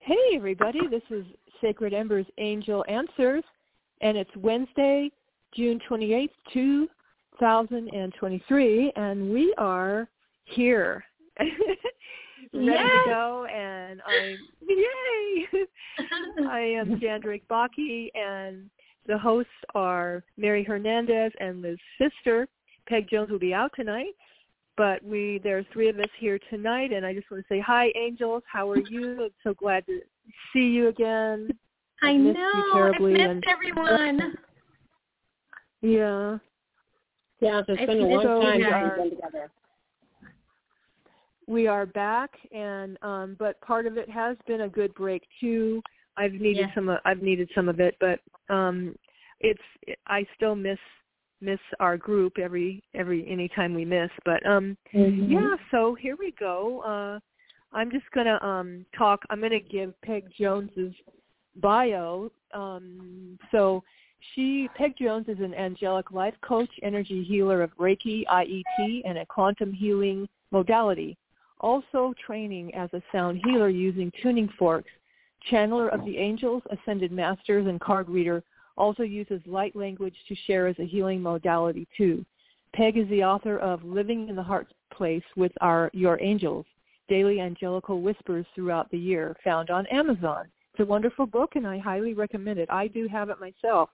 Hey, everybody. This is Sacred Embers Angel Answers, and it's Wednesday, June 28th, 2023, and we are here. Ready to go, and yay! I am Jan Drake Bakke, and the hosts are Mary Hernandez and Liz Pfister. Peg Jones will be out tonight. But there are three of us here tonight, and I just want to say hi, angels. How are you? I'm so glad to see you again. I missed know. You terribly. I've missed everyone. Yeah. Yeah, it's been a long time since we've been together. We are back, and but part of it has been a good break too. I've needed some of it, but I still miss our group anytime we miss, but yeah, so here we go. I'm just gonna talk. I'm gonna give Peg Jones's bio. Peg Jones is an angelic life coach, energy healer of Reiki, IET, and a quantum healing modality. Also training as a sound healer using tuning forks, channeler of the angels, ascended masters, and card reader. Also uses light language to share as a healing modality too. Peg is the author of Living in the Heart's Place with Your Angels, Daily Angelical Whispers Throughout the Year, found on Amazon. It's a wonderful book, and I highly recommend it. I do have it myself.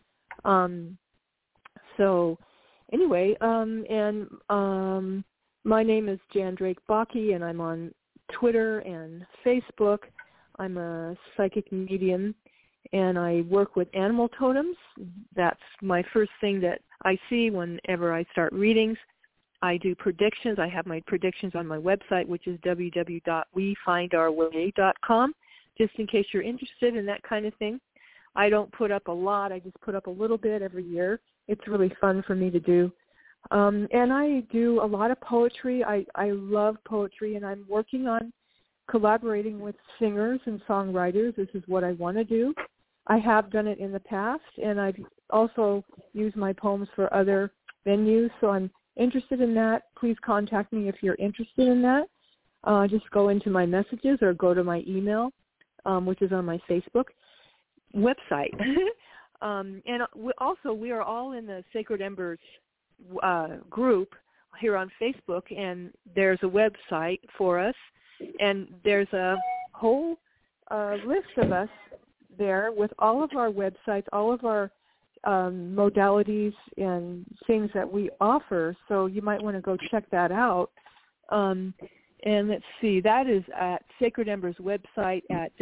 My name is Jan Drake Bakke, and I'm on Twitter and Facebook. I'm a psychic medium, and I work with animal totems. That's my first thing that I see whenever I start readings. I do predictions. I have my predictions on my website, which is www.wefindourway.com, just in case you're interested in that kind of thing. I don't put up a lot. I just put up a little bit every year. It's really fun for me to do. And I do a lot of poetry. I love poetry, and I'm working on collaborating with singers and songwriters. This is what I want to do. I have done it in the past, and I've also used my poems for other venues, so I'm interested in that. Please contact me if you're interested in that. Just go into my messages or go to my email, which is on my Facebook website. And we are all in the Sacred Embers group here on Facebook, and there's a website for us, and there's a whole list of us there with all of our websites, all of our modalities and things that we offer. So you might want to go check that out. And let's see, that is at Sacred Embers website at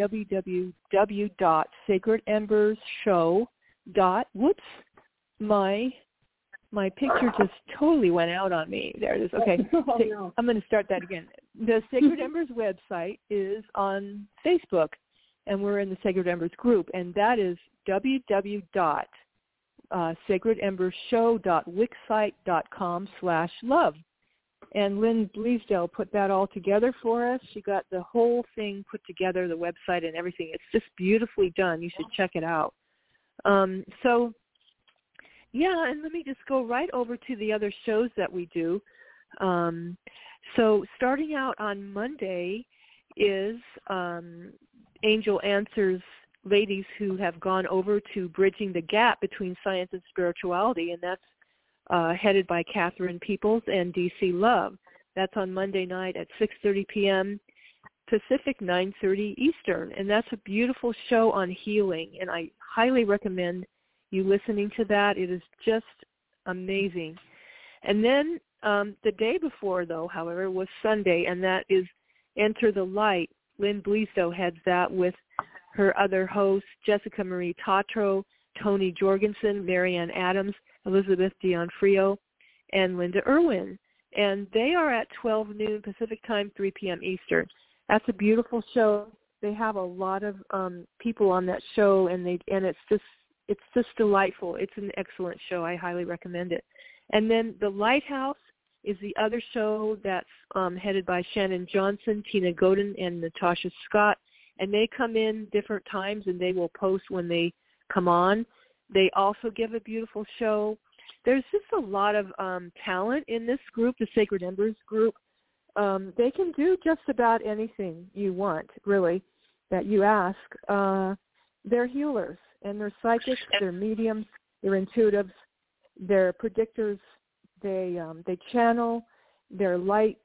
www.sacredembersshow.com. Whoops, my picture just totally went out on me. There it is. Okay, I'm going to start that again. The Sacred Embers website is on Facebook, and we're in the Sacred Embers group, and that is www.sacredembersshow.wixsite.com/love. And Lynn Bleasdale put that all together for us. She got the whole thing put together, the website and everything. It's just beautifully done. You should check it out. Yeah, and let me just go right over to the other shows that we do. So starting out on Monday is Angel Answers ladies who have gone over to Bridging the Gap Between Science and Spirituality, and that's headed by Catherine Peoples and DC Love. That's on Monday night at 6:30 p.m. Pacific, 9:30 Eastern, and that's a beautiful show on healing, and I highly recommend you listening to that. It is just amazing. And then the day before, though, however, was Sunday, and that is Enter the Light. Lynn Bleasdale heads that with her other hosts, Jessica Marie Tatro, Tony Jorgensen, Marianne Adams, Elizabeth Dionfrio, and Linda Irwin. And they are at 12 noon Pacific time, 3 p.m. Eastern. That's a beautiful show. They have a lot of people on that show, and it's just delightful. It's an excellent show. I highly recommend it. And then The Lighthouse is the other show that's headed by Shannon Johnson, Tina Godin, and Natasha Scott. And they come in different times, and they will post when they come on. They also give a beautiful show. There's just a lot of talent in this group, the Sacred Embers group. They can do just about anything you want, really. that you ask, they're healers, and they're psychics, they're mediums, they're intuitives, they're predictors, they channel, they're light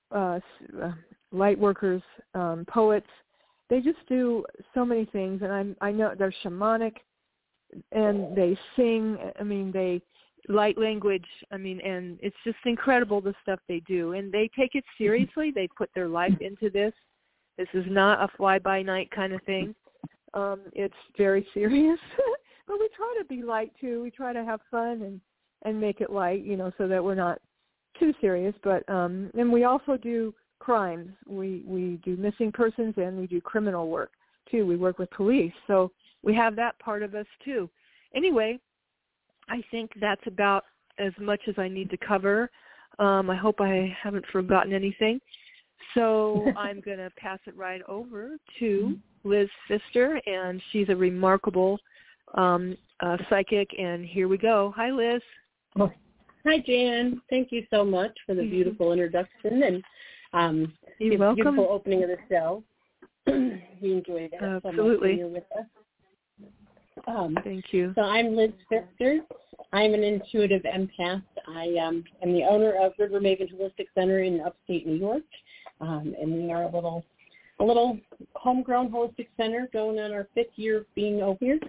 workers, poets. They just do so many things, and I know they're shamanic, and they sing. I mean, they light language. I mean, and it's just incredible the stuff they do, and they take it seriously. They put their life into this. This is not a fly-by-night kind of thing. It's very serious, but we try to be light too. We try to have fun and make it light, so that we're not too serious. But and we also do crimes. We do missing persons, and we do criminal work too. We work with police, so we have that part of us too. Anyway, I think that's about as much as I need to cover. I hope I haven't forgotten anything. So I'm going to pass it right over to Liz Pfister, and she's a remarkable psychic, and here we go. Hi, Liz. Oh. Hi, Jan. Thank you so much for the beautiful introduction and You're welcome. Beautiful opening of the show. We enjoyed that so much when you're with us. Thank you. So I'm Liz Pfister. I'm an intuitive empath. I am the owner of River Maven Holistic Center in upstate New York, and we are a little homegrown holistic center going on our 5th year of being over here.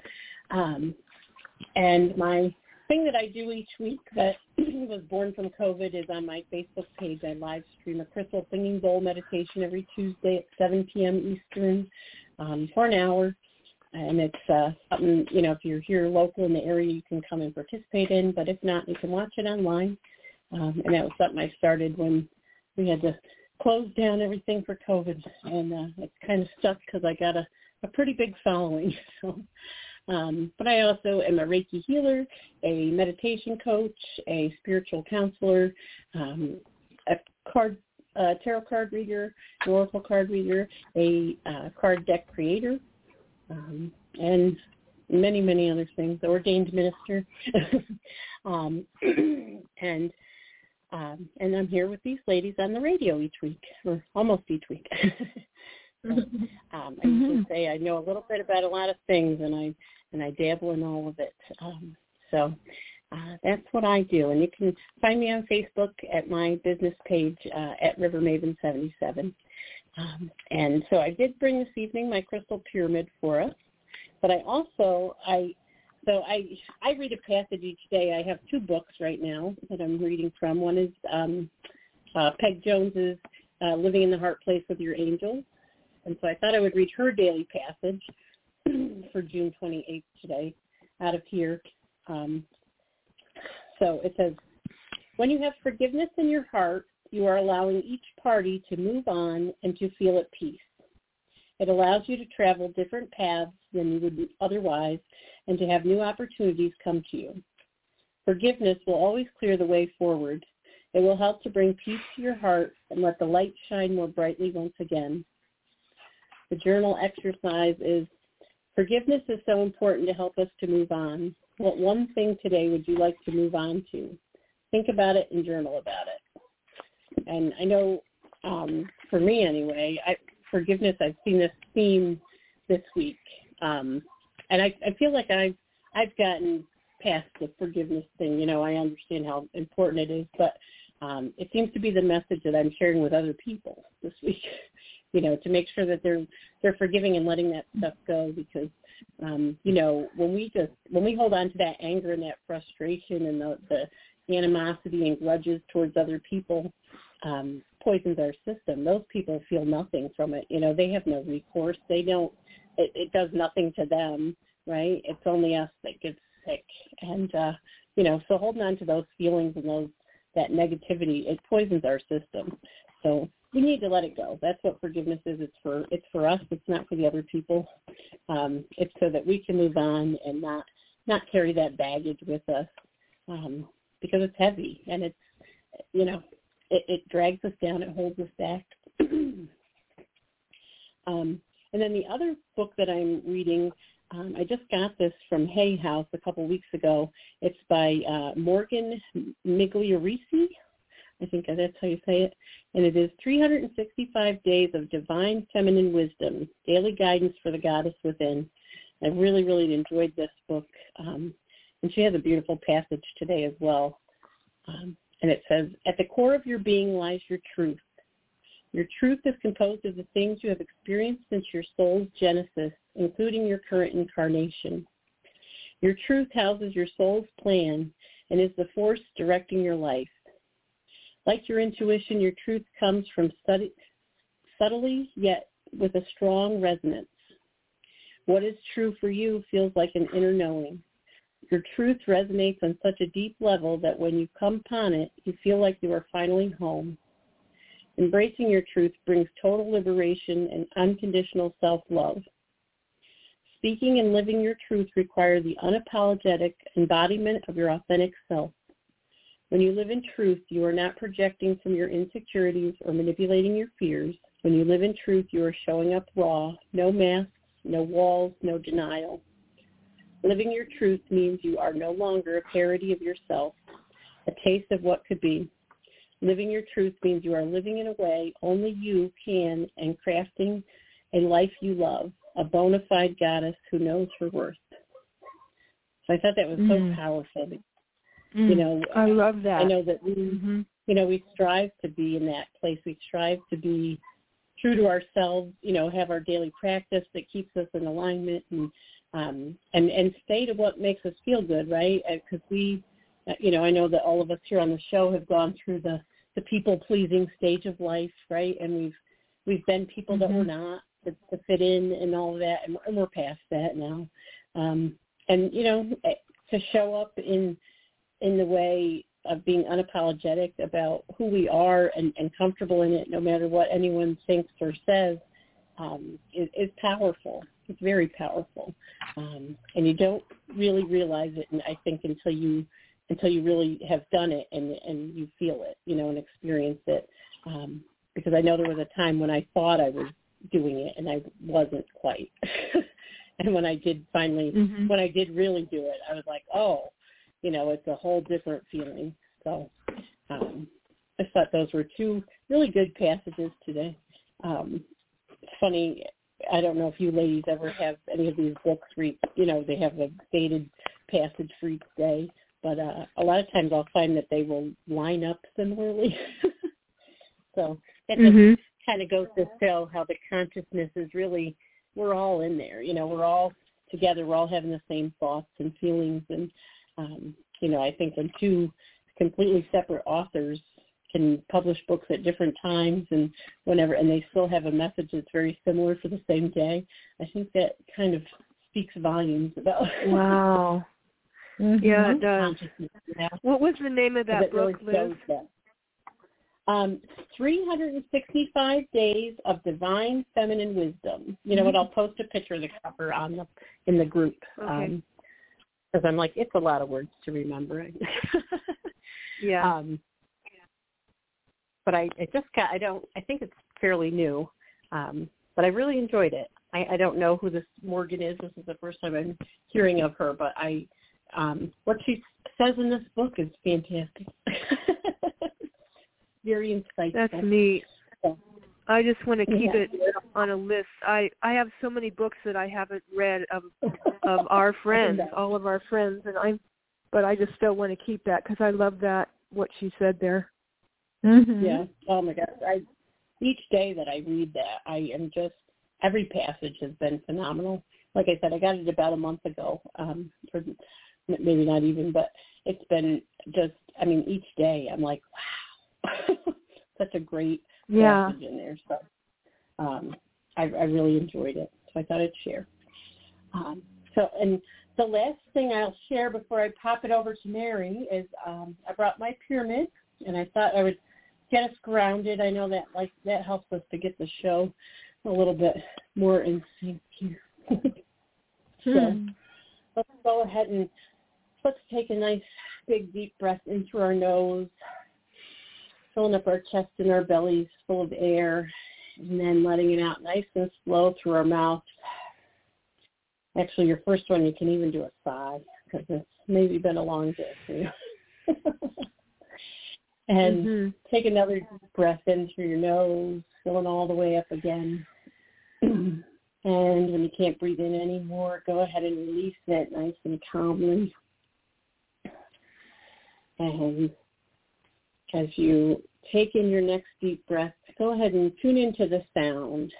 And my thing that I do each week that was born from COVID is on my Facebook page. I live stream a crystal singing bowl meditation every Tuesday at 7 p.m. Eastern for an hour. And it's something, if you're here local in the area, you can come and participate in. But if not, you can watch it online. And that was something I started when we had to close down everything for COVID. And it's kind of stuck because I got a pretty big following. So, but I also am a Reiki healer, a meditation coach, a spiritual counselor, a tarot card reader, an oracle card reader, a card deck creator, and many, many other things, ordained minister. And I'm here with these ladies on the radio each week, or almost each week. So, I usually say I know a little bit about a lot of things, and I dabble in all of it. So that's what I do. And you can find me on Facebook at my business page at River Maven 77. And so I did bring this evening my crystal pyramid for us, but I also I read a passage each day. I have 2 books right now that I'm reading from. One is Peg Jones's Living in the Heart Place with Your Angels. And so I thought I would read her daily passage for June 28th today out of here. So it says, when you have forgiveness in your heart, you are allowing each party to move on and to feel at peace. It allows you to travel different paths than you would otherwise and to have new opportunities come to you. Forgiveness will always clear the way forward. It will help to bring peace to your heart and let the light shine more brightly once again. The journal exercise is, forgiveness is so important to help us to move on. What one thing today would you like to move on to? Think about it and journal about it. And I know, for me anyway, forgiveness, I've seen this theme this week. And I feel like I've gotten past the forgiveness thing. I understand how important it is, but it seems to be the message that I'm sharing with other people this week, to make sure that they're forgiving and letting that stuff go, because, when we hold on to that anger and that frustration and the animosity and grudges towards other people, poisons our system. Those people feel nothing from it. They have no recourse. They don't, it does nothing to them, right? It's only us that gets sick. And, so holding on to those feelings and that negativity, it poisons our system. So we need to let it go. That's what forgiveness is. It's for us. It's not for the other people. It's so that we can move on and not carry that baggage with us, because it's heavy and it's, it drags us down. It holds us back. And then the other book that I'm reading, I just got this from Hay House a couple weeks ago. It's by Morgan Migliorisi. I think that's how you say it. And it is 365 Days of Divine Feminine Wisdom, Daily Guidance for the Goddess Within. I really, really enjoyed this book. And she has a beautiful passage today as well. And it says, at the core of your being lies your truth. Your truth is composed of the things you have experienced since your soul's genesis, including your current incarnation. Your truth houses your soul's plan and is the force directing your life. Like your intuition, your truth comes from subtly, yet with a strong resonance. What is true for you feels like an inner knowing. Your truth resonates on such a deep level that when you come upon it, you feel like you are finally home. Embracing your truth brings total liberation and unconditional self-love. Speaking and living your truth require the unapologetic embodiment of your authentic self. When you live in truth, you are not projecting from your insecurities or manipulating your fears. When you live in truth, you are showing up raw, no masks, no walls, no denial. Living your truth means you are no longer a parody of yourself, a taste of what could be. Living your truth means you are living in a way only you can and crafting a life you love, a bona fide goddess who knows her worth. So I thought that was so powerful. You know, I love that. I know that we, you know, we strive to be in that place. We strive to be true to ourselves, you know, have our daily practice that keeps us in alignment and stay to what makes us feel good, right? Because we, you know, I know that all of us here on the show have gone through the people-pleasing stage of life, right? And we've been people that we're not to fit in and all of that, and we're past that now. And, you know, to show up in the way of being unapologetic about who we are and comfortable in it, no matter what anyone thinks or says, is powerful. It's very powerful. And you don't really realize it, and I think until you really have done it and you feel it, you know, and experience it. Because I know there was a time when I thought I was doing it and I wasn't quite. And when I did finally, when I did really do it, I was like, oh, you know, it's a whole different feeling. So I thought those were two really good passages today. It's funny, I don't know if you ladies ever have any of these books where, you know, they have a stated passage for each day. But a lot of times I'll find that they will line up similarly. So that just kind of goes to show how the consciousness is really, we're all in there. You know, we're all together. We're all having the same thoughts and feelings. And, you know, I think when two completely separate authors can publish books at different times and whenever, and they still have a message that's very similar for the same day, I think that kind of speaks volumes about. Wow. Yeah, it does. Yeah. What was the name of that book, really Liz? 365 Days of Divine Feminine Wisdom. You know what? I'll post a picture of the cover in the group. Okay. Because I'm like, it's a lot of words to remember. Yeah. But I think it's fairly new. But I really enjoyed it. I don't know who this Morgan is. This is the first time I'm hearing of her, but what she says in this book is fantastic. Very insightful. That's neat. Yeah. I just want to keep it on a list. I have so many books that I haven't read of our friends, all of our friends, but I just still want to keep that because I love that, what she said there. Yeah. Oh my gosh. Each day that I read that, I am just, every passage has been phenomenal. Like I said, I got it about a month ago, or maybe not even, but it's been just, I mean, each day I'm like, wow, such a great passage in there. So I really enjoyed it. So I thought I'd share. And the last thing I'll share before I pop it over to Mary is I brought my pyramid, and I thought I would get us grounded. I know that that helps us to get the show a little bit more in sync here. So let's go ahead and let's take a nice big deep breath in through our nose, filling up our chest and our bellies full of air, and then letting it out nice and slow through our mouth. Actually, your first one, you can even do a sigh because it's maybe been a long day for you. And take another deep breath in through your nose, going all the way up again. And when you can't breathe in anymore, go ahead and release it nice and calmly. And as you take in your next deep breath, go ahead and tune into the sound.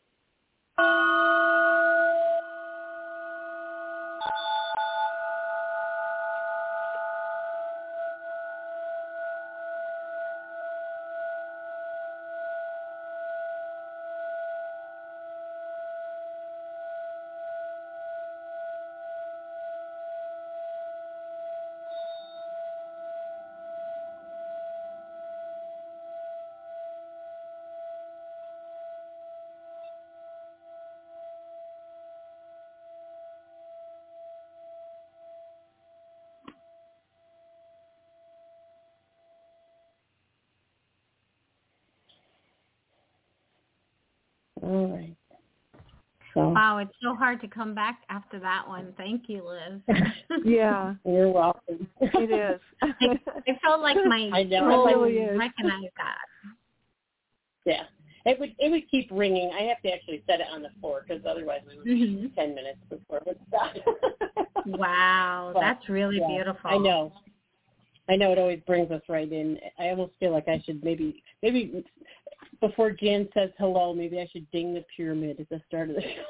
All right. So, wow, it's so hard to come back after that one. Thank you, Liz. Yeah. You're welcome. It is. I felt like my soul really recognized that. Yeah. It would keep ringing. I have to actually set it on the floor because otherwise we would be 10 minutes before it would stop. Wow, but, that's really beautiful. I know it always brings us right in. I almost feel like I should maybe before Jan says hello, maybe I should ding the pyramid at the start of the show.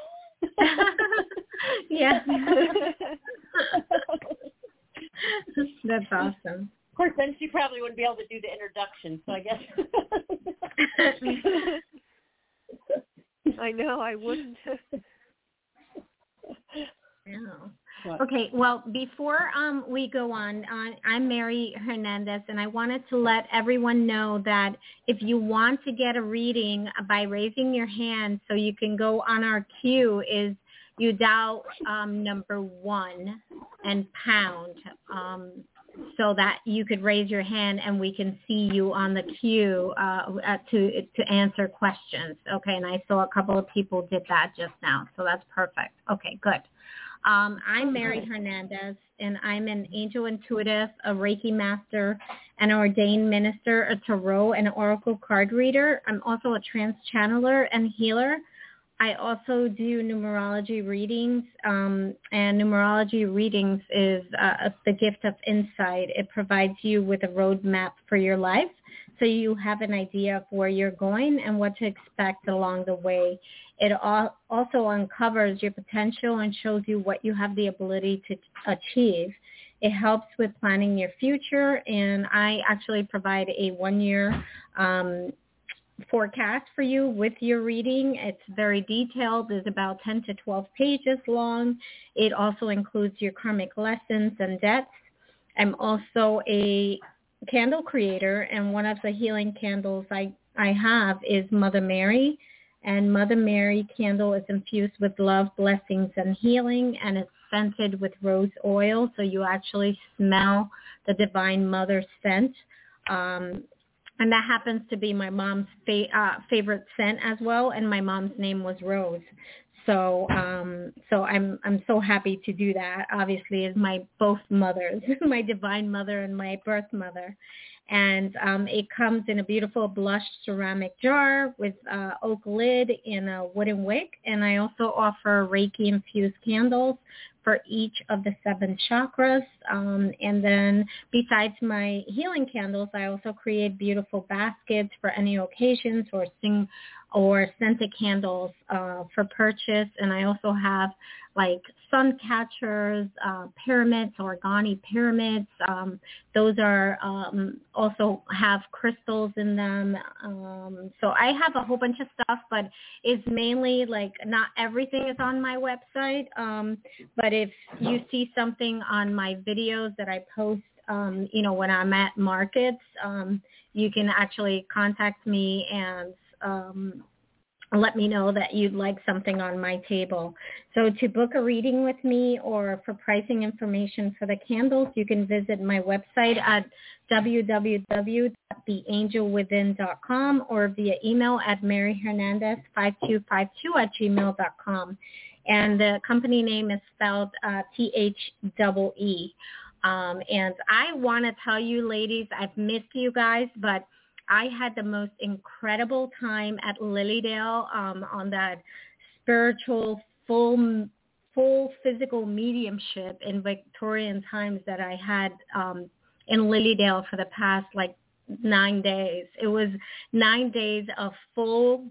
Yeah. That's awesome. Of course, then she probably wouldn't be able to do the introduction, so I guess. I know, I wouldn't. No. Okay, well, before we go on, I'm Mary Hernandez, and I wanted to let everyone know that if you want to get a reading by raising your hand so you can go on our queue, is you dial number 1 and pound so that you could raise your hand and we can see you on the queue to answer questions. Okay, and I saw a couple of people did that just now, so that's perfect. Okay, good. I'm Mary Hernandez, and I'm an angel intuitive, a Reiki master, an ordained minister, a tarot and oracle card reader. I'm also a trance channeler and healer. I also do numerology readings, and numerology readings is the gift of insight. It provides you with a roadmap for your life, so you have an idea of where you're going and what to expect along the way. It also uncovers your potential and shows you what you have the ability to achieve. It helps with planning your future, and I actually provide a 1-year forecast for you with your reading. It's very detailed. It's about 10 to 12 pages long. It also includes your karmic lessons and debts. I'm also a candle creator, and one of the healing candles I have is Mother Mary. And Mother Mary candle is infused with love, blessings, and healing, and it's scented with rose oil, so you actually smell the Divine Mother scent. And that happens to be my mom's favorite scent as well, and my mom's name was Rose. So I'm so happy to do that. Obviously, as my both mothers, my Divine Mother and my birth mother. And it comes in a beautiful blush ceramic jar with oak lid and a wooden wick. And I also offer Reiki-infused candles for each of the 7 chakras. And then besides my healing candles, I also create beautiful baskets for any occasions or scented candles for purchase. And I also have like sun catchers, pyramids, origami pyramids. Those are also have crystals in them. So I have a whole bunch of stuff, but it's mainly like not everything is on my website. But if you see something on my videos that I post, when I'm at markets, you can actually contact me and let me know that you'd like something on my table. So to book a reading with me or for pricing information for the candles, you can visit my website at www.theangelwithin.com or via email at maryhernandez5252@gmail.com. And the company name is spelled THEE. And I want to tell you, ladies, I've missed you guys, but I had the most incredible time at Lilydale on that spiritual full physical mediumship in Victorian times that I had in Lilydale for the past 9 days. It was 9 days of full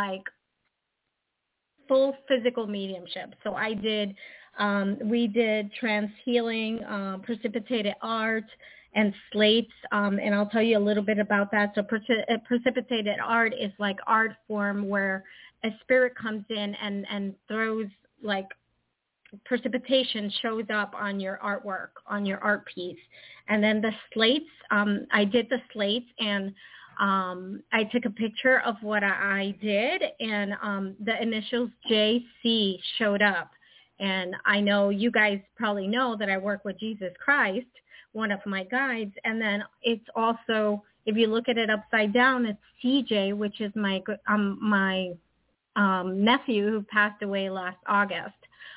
physical mediumship. So we did trance healing, precipitated art, and slates, and I'll tell you a little bit about that. So precipitated art is like art form where a spirit comes in and throws precipitation shows up on your artwork, on your art piece. And then the slates, I did the slates, and I took a picture of what I did, and the initials JC showed up. And I know you guys probably know that I work with Jesus Christ, one of my guides. And then it's also, if you look at it upside down, it's CJ, which is my nephew who passed away last August.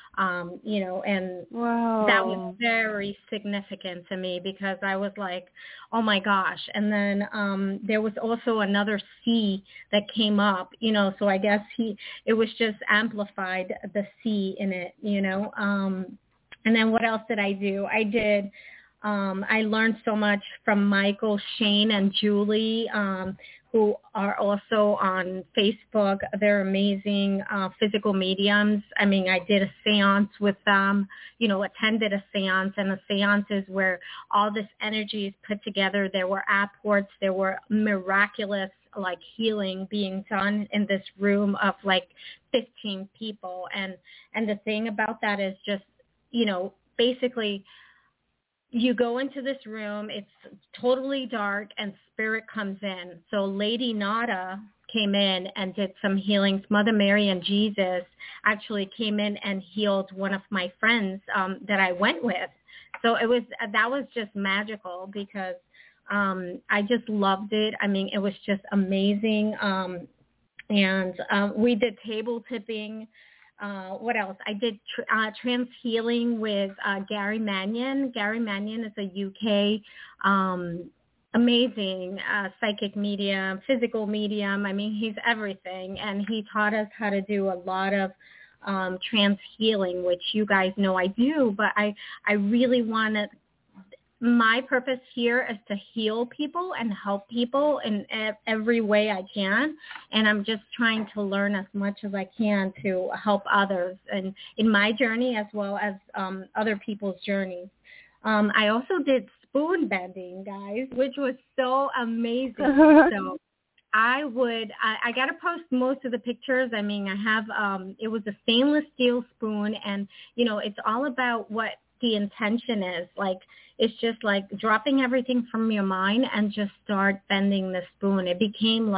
And wow. That was very significant to me because I was like, oh my gosh. And then there was also another C that came up, so I guess it was just amplified, the C in it, and then what else did I do? I learned so much from Michael, Shane, and Julie, who are also on Facebook. They're amazing physical mediums. I mean, I did a seance with them, attended a seance, and a seance is where all this energy is put together. There were apports. There were miraculous healing being done in this room of 15 people. And the thing about that is just, basically, you go into this room, it's totally dark, and spirit comes in. So Lady Nada came in and did some healings. Mother Mary and Jesus actually came in and healed one of my friends that I went with. So that was just magical because I just loved it. I mean, it was just amazing. And we did table tipping. What else? I did trance healing with Gary Mannion. Gary Mannion is a UK amazing psychic medium, physical medium. I mean, he's everything. And he taught us how to do a lot of trance healing, which you guys know I do. But I really want to, my purpose here is to heal people and help people in every way I can. And I'm just trying to learn as much as I can to help others and in my journey as well as other people's journeys. I also did spoon bending, guys, which was so amazing. So I got to post most of the pictures. I mean, I have, it was a stainless steel spoon, and, it's all about what the intention is. It's just dropping everything from your mind and just start bending the spoon. It became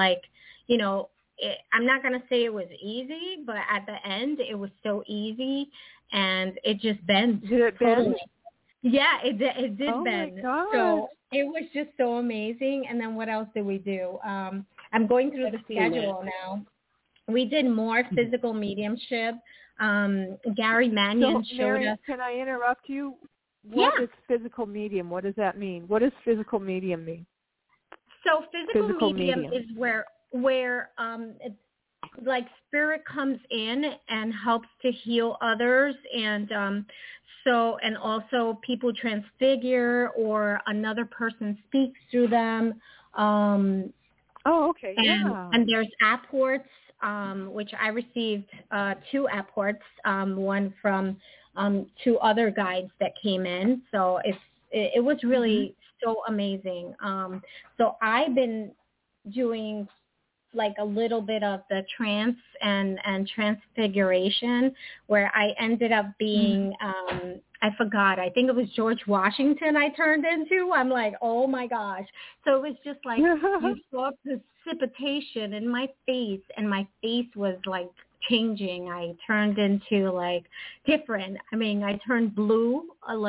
I'm not going to say it was easy, but at the end it was so easy and it just bent. Did it bend? Totally. Yeah, it did oh bend. My God. So it was just so amazing. And then what else did we do? I'm going through the schedule now. We did more physical mediumship. Gary Mannion showed Mary, us. Can I interrupt you? What is physical medium? What does that mean? What does physical medium mean? So physical medium is where it's spirit comes in and helps to heal others, and and also people transfigure or another person speaks through them. Okay. And there's apports, which I received 2 apports, one from 2 other guides that came in. So it was really so amazing. So I've been doing a little bit of the trance and transfiguration, where I ended up being, I forgot, I think it was George Washington I turned into. I'm like, oh my gosh. So it was just you saw precipitation in my face, and my face was changing. I turned into different. I mean, I turned blue,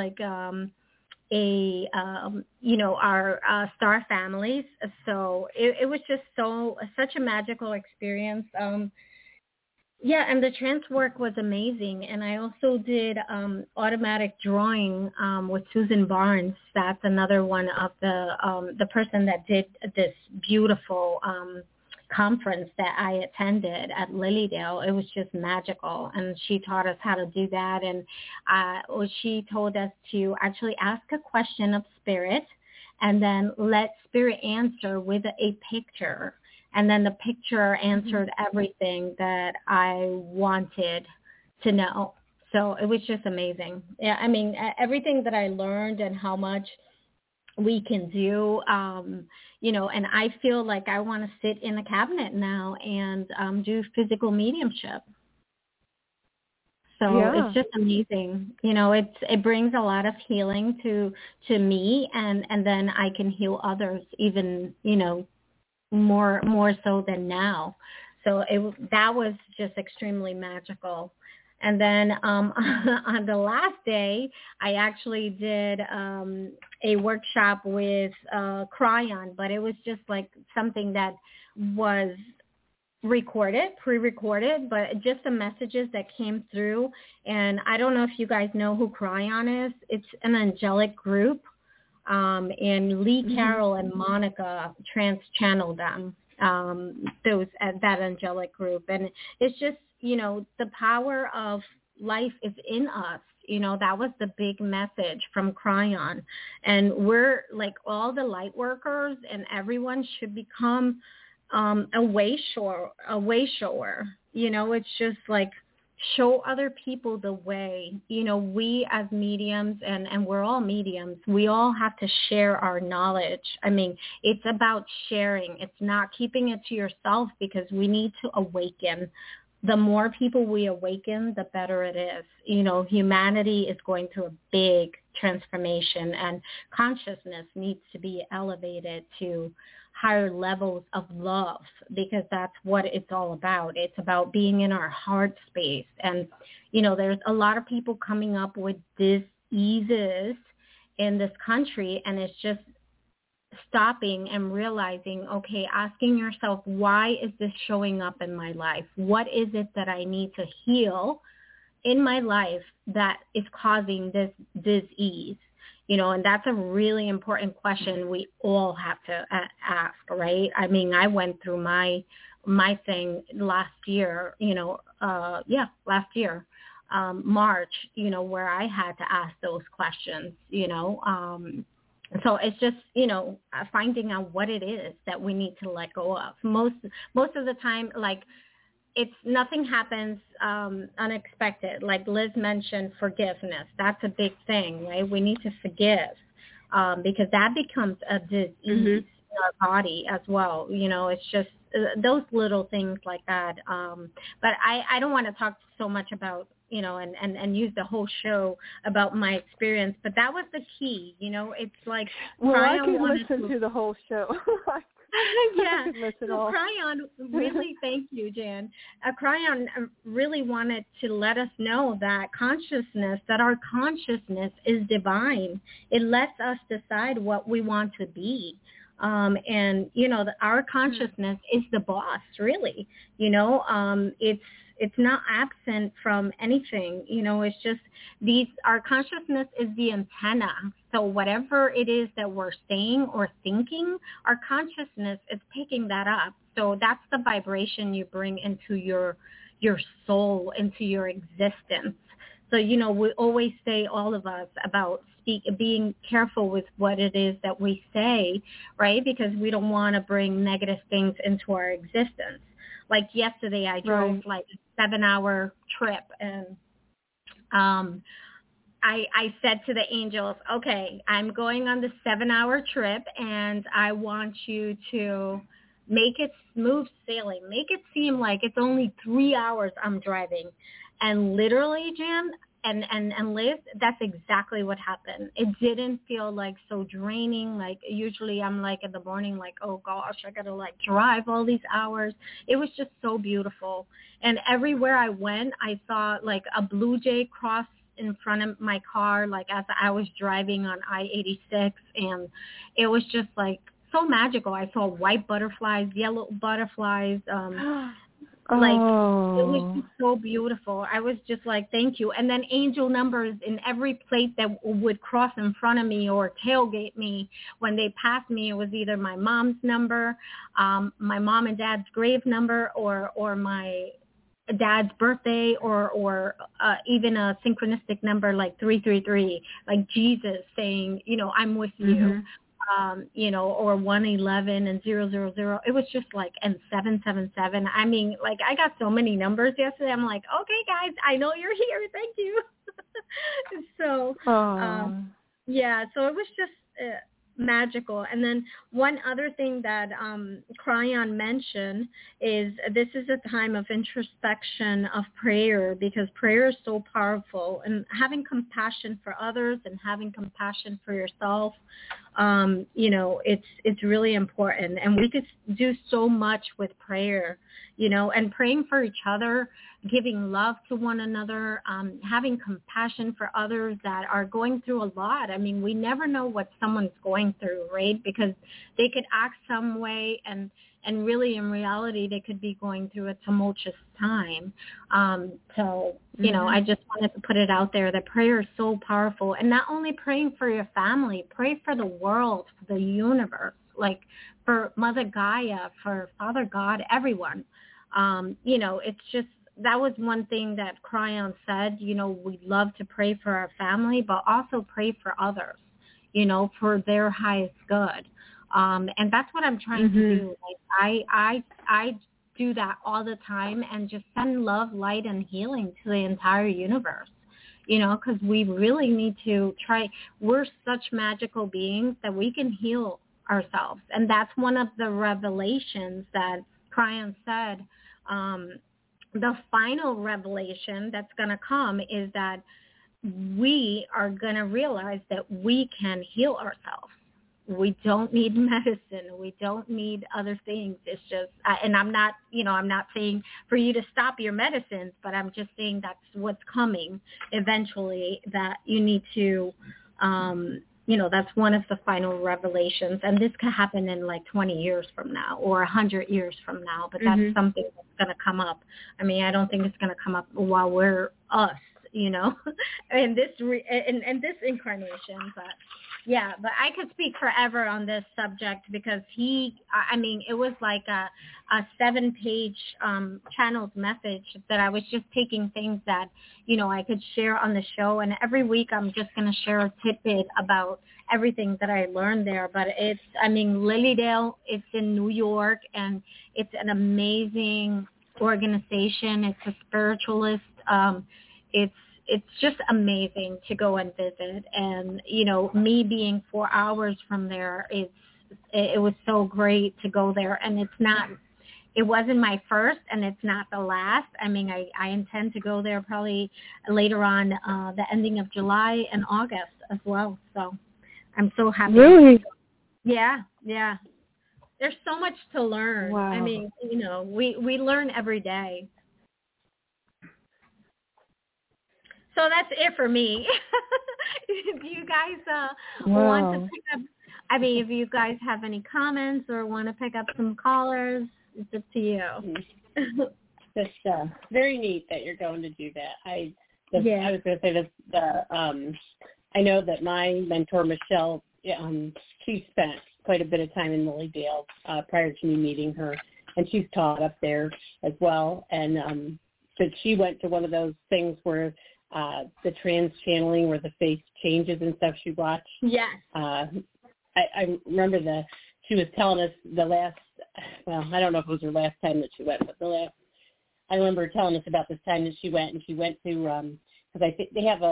our star families. So it was just such a magical experience. Yeah, and the trance work was amazing. And I also did automatic drawing with Susan Barnes. That's another one of the person that did this beautiful conference that I attended at Lilydale. It was just magical, and she taught us how to do that. And she told us to actually ask a question of spirit, and then let spirit answer with a picture. And then the picture answered everything that I wanted to know. So it was just amazing. Yeah, I mean, everything that I learned and how much we can do, and I feel like I want to sit in a cabinet now and do physical mediumship. So it's just amazing. It brings a lot of healing to me, and then I can heal others even, more so than now. So that was just extremely magical. And then on the last day, I actually did a workshop with Cryon, but it was just like something that was pre-recorded, but just the messages that came through. And I don't know if you guys know who Cryon is. It's an angelic group. And Lee Carroll and Monica trans-channeled them, that angelic group. And it's just, the power of life is in us. That was the big message from Cryon. And we're like all the light workers, and everyone should become a way shower. It's just like, show other people the way. We as mediums, and we're all mediums, we all have to share our knowledge. I mean, it's about sharing. It's not keeping it to yourself, because we need to awaken. The more people we awaken, the better it is. Humanity is going through a big transformation, and consciousness needs to be elevated to higher levels of love, because that's what it's all about. It's about being in our heart space. And, there's a lot of people coming up with diseases in this country, and it's just stopping and realizing, okay, asking yourself, why is this showing up in my life? What is it that I need to heal in my life that is causing this disease? And that's a really important question we all have to ask, right? I mean, I went through my thing last year, last year, March, where I had to ask those questions, so it's just, finding out what it is that we need to let go of. Most of the time, like, nothing happens unexpected. Like Liz mentioned, forgiveness. That's a big thing, right? We need to forgive because that becomes a disease in our body as well. It's just those little things like that. But I don't want to talk so much about, and use the whole show about my experience. But that was the key. It's like, well, I can listen to the whole show. Yeah. So Cryon, really, thank you, Jan. Cryon really wanted to let us know that our consciousness is divine. It lets us decide what we want to be. And, our consciousness is the boss, really. It's not absent from anything. It's just our consciousness is the antenna. So whatever it is that we're saying or thinking, our consciousness is picking that up. So that's the vibration you bring into your soul, into your existence. So, we always say, all of us, about being careful with what it is that we say, right? Because we don't want to bring negative things into our existence. Like yesterday, I drove like a 7-hour trip, and I said to the angels, okay, I'm going on the 7-hour trip, and I want you to make it smooth sailing. Make it seem like it's only 3 hours I'm driving. And literally, Jan and Liz, that's exactly what happened. It didn't feel like so draining. Like usually I'm like in the morning, like, oh gosh, I got to like drive all these hours. It was just so beautiful. And everywhere I went, I saw like a blue jay cross in front of my car, like as I was driving on I-86. And it was just like so magical. I saw white butterflies, yellow butterflies. Like, it was just so beautiful. I was just like, thank you. And then angel numbers in every plate that would cross in front of me or tailgate me. When they passed me, it was either my mom's number, my mom and dad's grave number, or my dad's birthday, or even a synchronistic number like 333, like Jesus saying, I'm with you. Or 111 and 000. It was just like, and 777. I mean, like, I got so many numbers yesterday. I'm like, okay, guys, I know you're here. Thank you. So, so it was just magical. And then one other thing that Kryon mentioned is this is a time of introspection of prayer, because prayer is so powerful, and having compassion for others and having compassion for yourself, it's really important. And we could do so much with prayer, and praying for each other, giving love to one another, having compassion for others that are going through a lot. I mean, we never know what someone's going through, right? Because they could act some way and really in reality they could be going through a tumultuous time. I just wanted to put it out there that prayer is so powerful. And not only praying for your family, pray for the world, for the universe, like for Mother Gaia, for Father God, everyone. It's just, that was one thing that Kryon said, we love to pray for our family, but also pray for others, for their highest good. And that's what I'm trying to do. Like, I do that all the time, and just send love, light, and healing to the entire universe, because we really need to try. We're such magical beings that we can heal ourselves. And that's one of the revelations that Kryon said. The final revelation that's going to come is that we are going to realize that we can heal ourselves. We don't need medicine. We don't need other things. It's just, and I'm not saying for you to stop your medicines, but I'm just saying that's what's coming eventually, that you need to, that's one of the final revelations. And this could happen in like 20 years from now or 100 years from now, but that's something that's going to come up. I mean, I don't think it's going to come up while we're us, in this in this incarnation. But yeah, but I could speak forever on this subject, because it was like a 7-page channeled message that I was just taking things that, I could share on the show. And every week I'm just going to share a tidbit about everything that I learned there. But Lilydale, it's in New York, and it's an amazing organization. It's a spiritualist. It's just amazing to go and visit. And, me being 4 hours from there, it was so great to go there. And it wasn't my first, and it's not the last. I mean, I intend to go there probably later on, the ending of July and August as well. So I'm so happy. Really? Yeah. There's so much to learn. Wow. I mean, we learn every day. So that's it for me. If you guys want to pick up, if you guys have any comments or want to pick up some callers, it's up to you. It's very neat that you're going to do that. I was going to say that I know that my mentor, Michelle, she spent quite a bit of time in Lilydale prior to me meeting her, and she's taught up there as well. And so she went to one of those things where the trans channeling, where the face changes and stuff she watched. Yes. I remember she was telling us I don't know if it was her last time that she went, but I remember her telling us about this time that she went, and she went to, because I think they have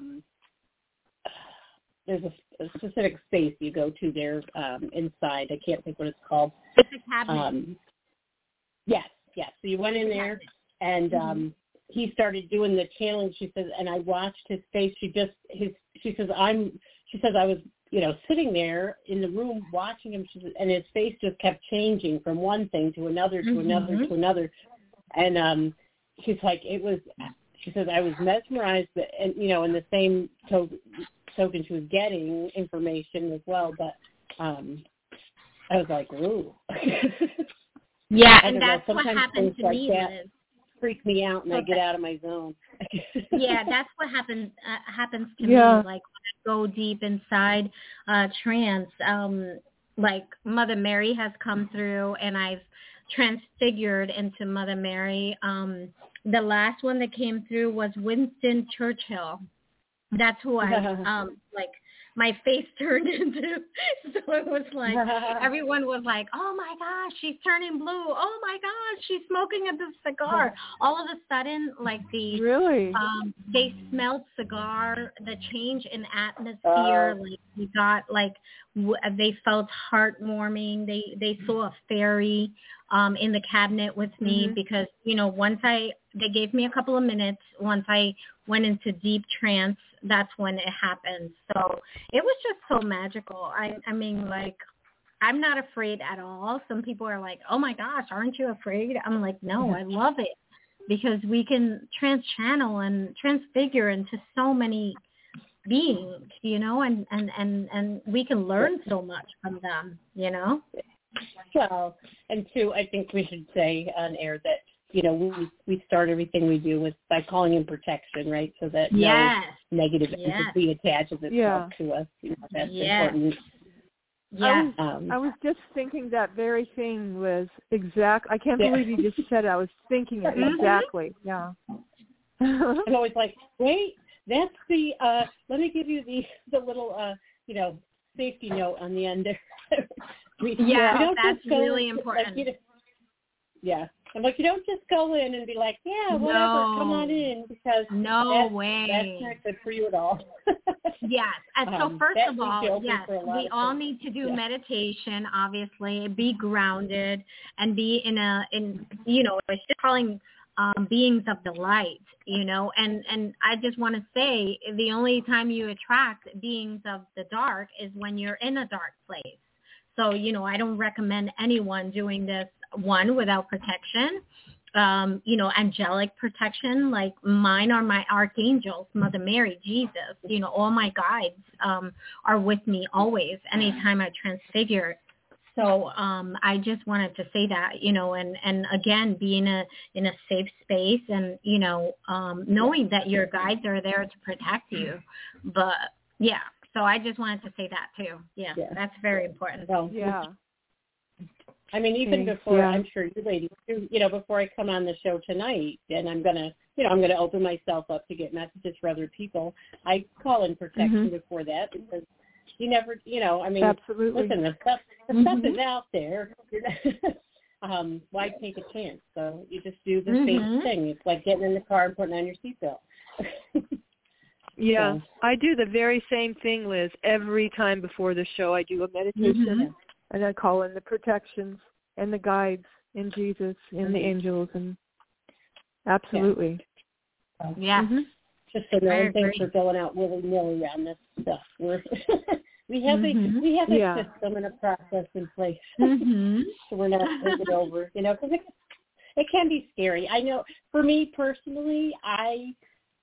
there's a specific space you go to there inside. I can't think what it's called. It's a cabinet. Yes. So you went in there, and he started doing the channeling. She says, and I watched his face. She says I was, sitting there in the room watching him, and his face just kept changing from one thing to another, to another, to another. And she's like, she says, I was mesmerized, and, in the same token she was getting information as well. But I was like, ooh. Yeah, I and don't know, that's what sometimes happened things to like me, that Liz. freak me out and I get out of my zone. Yeah, that's what happens to Yeah. me. Like when I go deep inside trance, like Mother Mary has come through, and I've transfigured into Mother Mary. The last one that came through was Winston Churchill. That's who I like. My face turned into, so it was like everyone was like, "Oh my gosh, she's turning blue! Oh my gosh, she's smoking a cigar!" All of a sudden, like Really? they smelled cigar, the change in atmosphere. Like we got like they felt heartwarming. They saw a fairy in the cabinet with me because once they gave me a couple of minutes. Once I went into deep trance, that's when it happened. So it was just so magical. I mean, like, I'm not afraid at all. Some people are like, oh my gosh, aren't you afraid? I'm like, no, I love it because we can trans-channel and transfigure into so many beings, and we can learn so much from them, Well, and two, I think we should say on air that, we start everything we do with by calling in protection, right? So that no negative entity attaches itself to us. That's important. Yeah. I was just thinking that very thing, Liz. I can't believe you just said it. I was thinking it exactly. Yeah. I'm always like, wait, that's the. Let me give you the little safety note on the end there. we that's really important. Yeah. I'm like, you don't just go in and be like, yeah, whatever, come on in, because that's not good for you at all. Yes. And so first of all, yes, we all need to do meditation, obviously, be grounded and be it's just calling beings of the light, and I just want to say the only time you attract beings of the dark is when you're in a dark place. So, I don't recommend anyone doing this, one, without protection, angelic protection, like mine are my archangels, Mother Mary, Jesus, all my guides are with me always, anytime I transfigure. So I just wanted to say that, and again, being in a safe space and, knowing that your guides are there to protect you. But, yeah. So I just wanted to say that too. Yeah. That's very important. Well, I mean, even before, I'm sure you ladies, before I come on the show tonight, and I'm going to open myself up to get messages for other people, I call in protection before that because you never, absolutely. Listen, the stuff is out there. Why take a chance? So you just do the same thing. It's like getting in the car and putting on your seatbelt. Yeah, I do the very same thing, Liz. Every time before the show, I do a meditation, and I call in the protections and the guides in Jesus and the angels, and absolutely. Yeah. Just another thing for going out willy-nilly around this stuff. We have a system and a process in place, so we're not taking over. Because it can be scary. I know. For me personally, I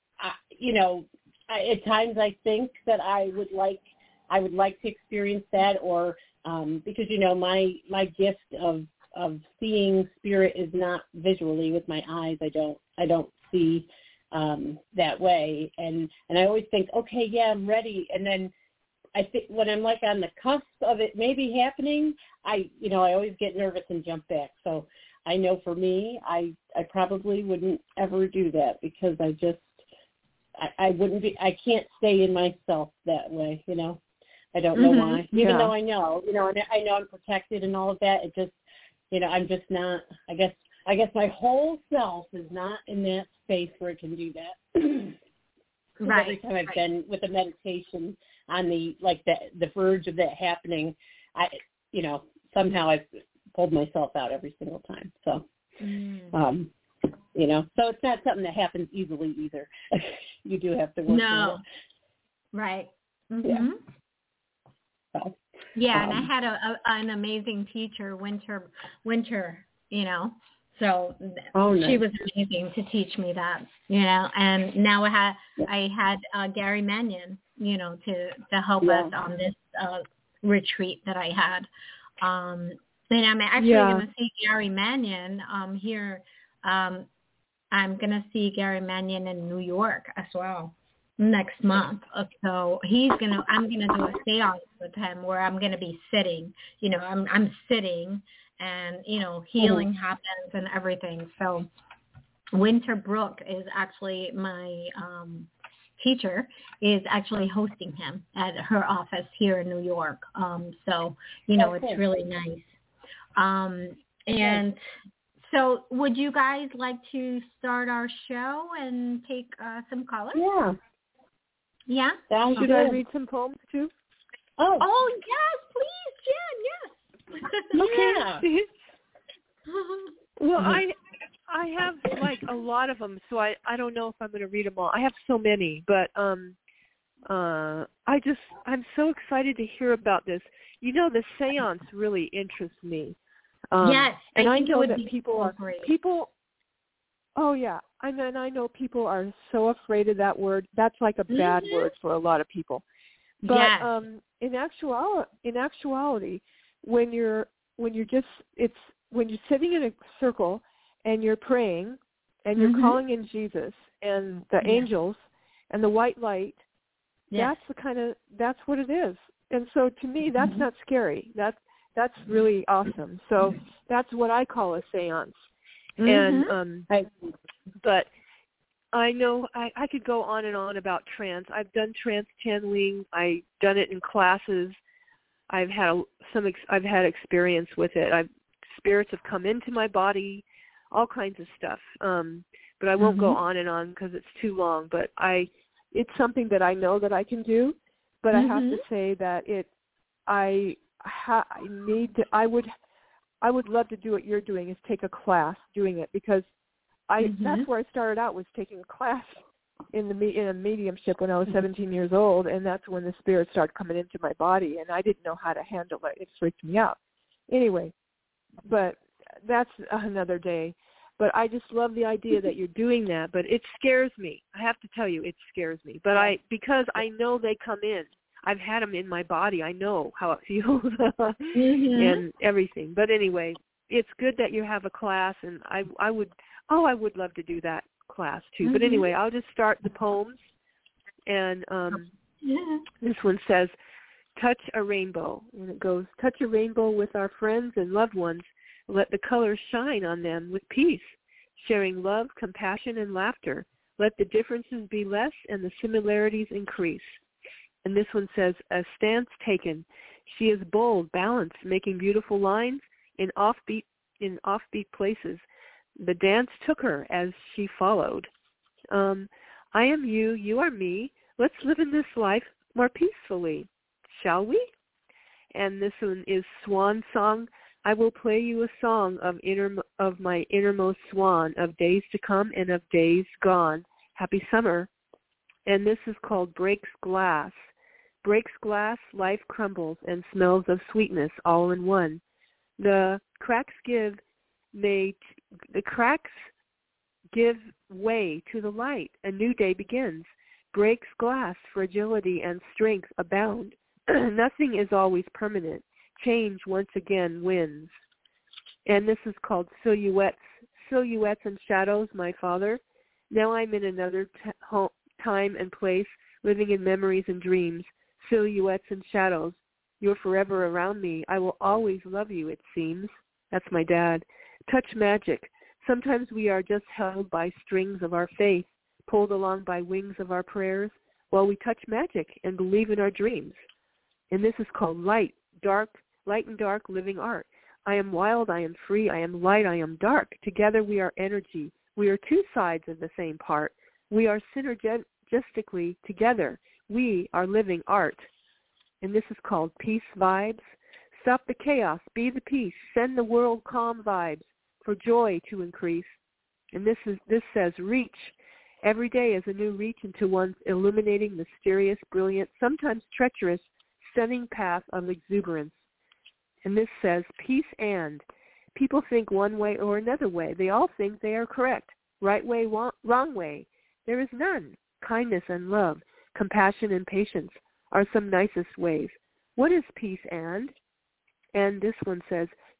at times I think that I would like to experience that, or because my gift of seeing spirit is not visually with my eyes. I don't see that way, and I always think, okay, yeah, I'm ready, and then I think when I'm like on the cusp of it maybe happening, I always get nervous and jump back. So I know for me, I probably wouldn't ever do that because I wouldn't be. I can't stay in myself that way. I don't know why. Even though I know, and I know I'm protected and all of that. It just, I'm just not. I guess my whole self is not in that space where it can do that. Right. Every time I've been with a meditation on the verge of that happening, somehow I've pulled myself out every single time. So, so it's not something that happens easily either. You do have to work on it. Right. Yeah. So, and I had an amazing teacher, Winter, so nice. She was amazing to teach me that, and now I had Gary Mannion, to help us on this retreat that I had. And I'm actually going to see Gary Mannion here. I'm going to see Gary Mannion in New York as well next month. So I'm going to do a seance with him where I'm going to be sitting. I'm sitting and, healing happens and everything. So Winter Brook is actually my teacher, is actually hosting him at her office here in New York. So, it's really nice. And so would you guys like to start our show and take some callers? Yeah. Yeah? Should I read some poems too? Oh yes, please, Jen, yes. Yeah. Well, I have like a lot of them, so I don't know if I'm going to read them all. I have so many, but I'm so excited to hear about this. The seance really interests me. Yes, and I think know it would that be people. Oh yeah, I know people are so afraid of that word. That's like a bad word for a lot of people. But in actuality, when you're sitting in a circle and you're praying and you're calling in Jesus and the angels and the white light, that's what it is. And so to me, that's not scary. That's really awesome. So that's what I call a seance. And but I know I could go on and on about trance. I've done trance channeling. I've done it in classes. I've had experience with it. Spirits have come into my body, all kinds of stuff. But I won't go on and on because it's too long. But it's something that I know that I can do. But I have to say that I would love to do what you're doing, is take a class doing it, because that's where I started out, was taking a class in a mediumship when I was 17 years old, and that's when the spirits started coming into my body, and I didn't know how to handle it. It freaked me out. Anyway, but that's another day. But I just love the idea that you're doing that, but it scares me. I have to tell you, it scares me. But because I know they come in. I've had them in my body. I know how it feels and everything. But anyway, it's good that you have a class, and I would love to do that class too. But anyway, I'll just start the poems. And this one says, touch a rainbow. And it goes, touch a rainbow with our friends and loved ones. Let the colors shine on them with peace, sharing love, compassion, and laughter. Let the differences be less and the similarities increase. And this one says, a stance taken. She is bold, balanced, making beautiful lines in offbeat places. The dance took her as she followed. I am you, you are me. Let's live in this life more peacefully, shall we? And this one is Swan Song. I will play you a song of my innermost swan, of days to come and of days gone. Happy summer. And this is called Breaks Glass. Breaks glass, life crumbles, and smells of sweetness all in one. The cracks give way to the light. A new day begins. Breaks glass, fragility and strength abound. Nothing is always permanent. Change once again wins. And this is called Silhouettes. Silhouettes and shadows, my father. Now I'm in another time and place, living in memories and dreams. Silhouettes and shadows, you're forever around me. I will always love you, it seems. That's my dad. Touch magic. Sometimes we are just held by strings of our faith, pulled along by wings of our prayers, while we touch magic and believe in our dreams. And this is called light and dark living art. I am wild, I am free, I am light, I am dark. Together we are energy. We are two sides of the same part. We are synergistically together. We are living art. And this is called Peace Vibes. Stop the chaos, be the peace, send the world calm vibes for joy to increase. And this says reach. Every day is a new reach into one's illuminating, mysterious, brilliant, sometimes treacherous, stunning path of exuberance. And this says peace and. People think one way or another way. They all think they are correct. Right way, wrong way. There is none. Kindness and love, compassion and patience are some nicest ways. What is peace and? And this one says,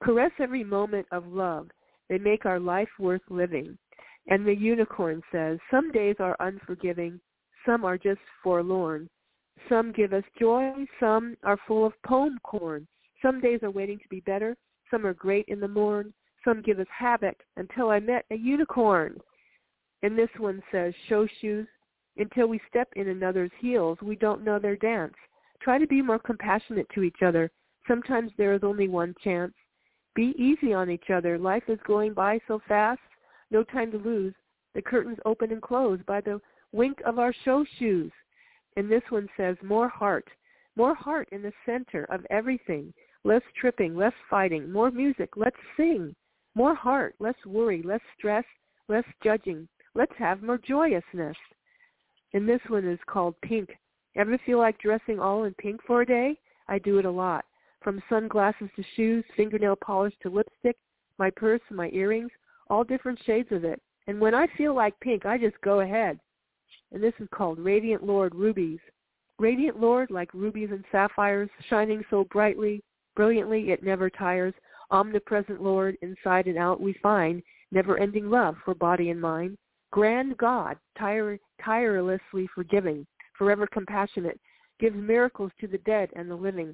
caress every moment of love. They make our life worth living. And the unicorn says, some days are unforgiving, some are just forlorn. Some give us joy, some are full of poem corn. Some days are waiting to be better, some are great in the morn. Some give us havoc until I met a unicorn. And this one says, show shoes, until we step in another's heels, we don't know their dance. Try to be more compassionate to each other. Sometimes there is only one chance. Be easy on each other. Life is going by so fast. No time to lose. The curtains open and close by the wink of our show shoes. And this one says, more heart in the center of everything. Less tripping, less fighting, more music, let's sing. More heart, less worry, less stress, less judging. Let's have more joyousness. And this one is called Pink. Ever feel like dressing all in pink for a day? I do it a lot. From sunglasses to shoes, fingernail polish to lipstick, my purse, my earrings, all different shades of it. And when I feel like pink, I just go ahead. And this is called Radiant Lord Rubies. Radiant Lord, like rubies and sapphires, shining so brilliantly, it never tires. Omnipresent Lord, inside and out we find never-ending love for body and mind. Grand God, tirelessly forgiving, forever compassionate, gives miracles to the dead and the living.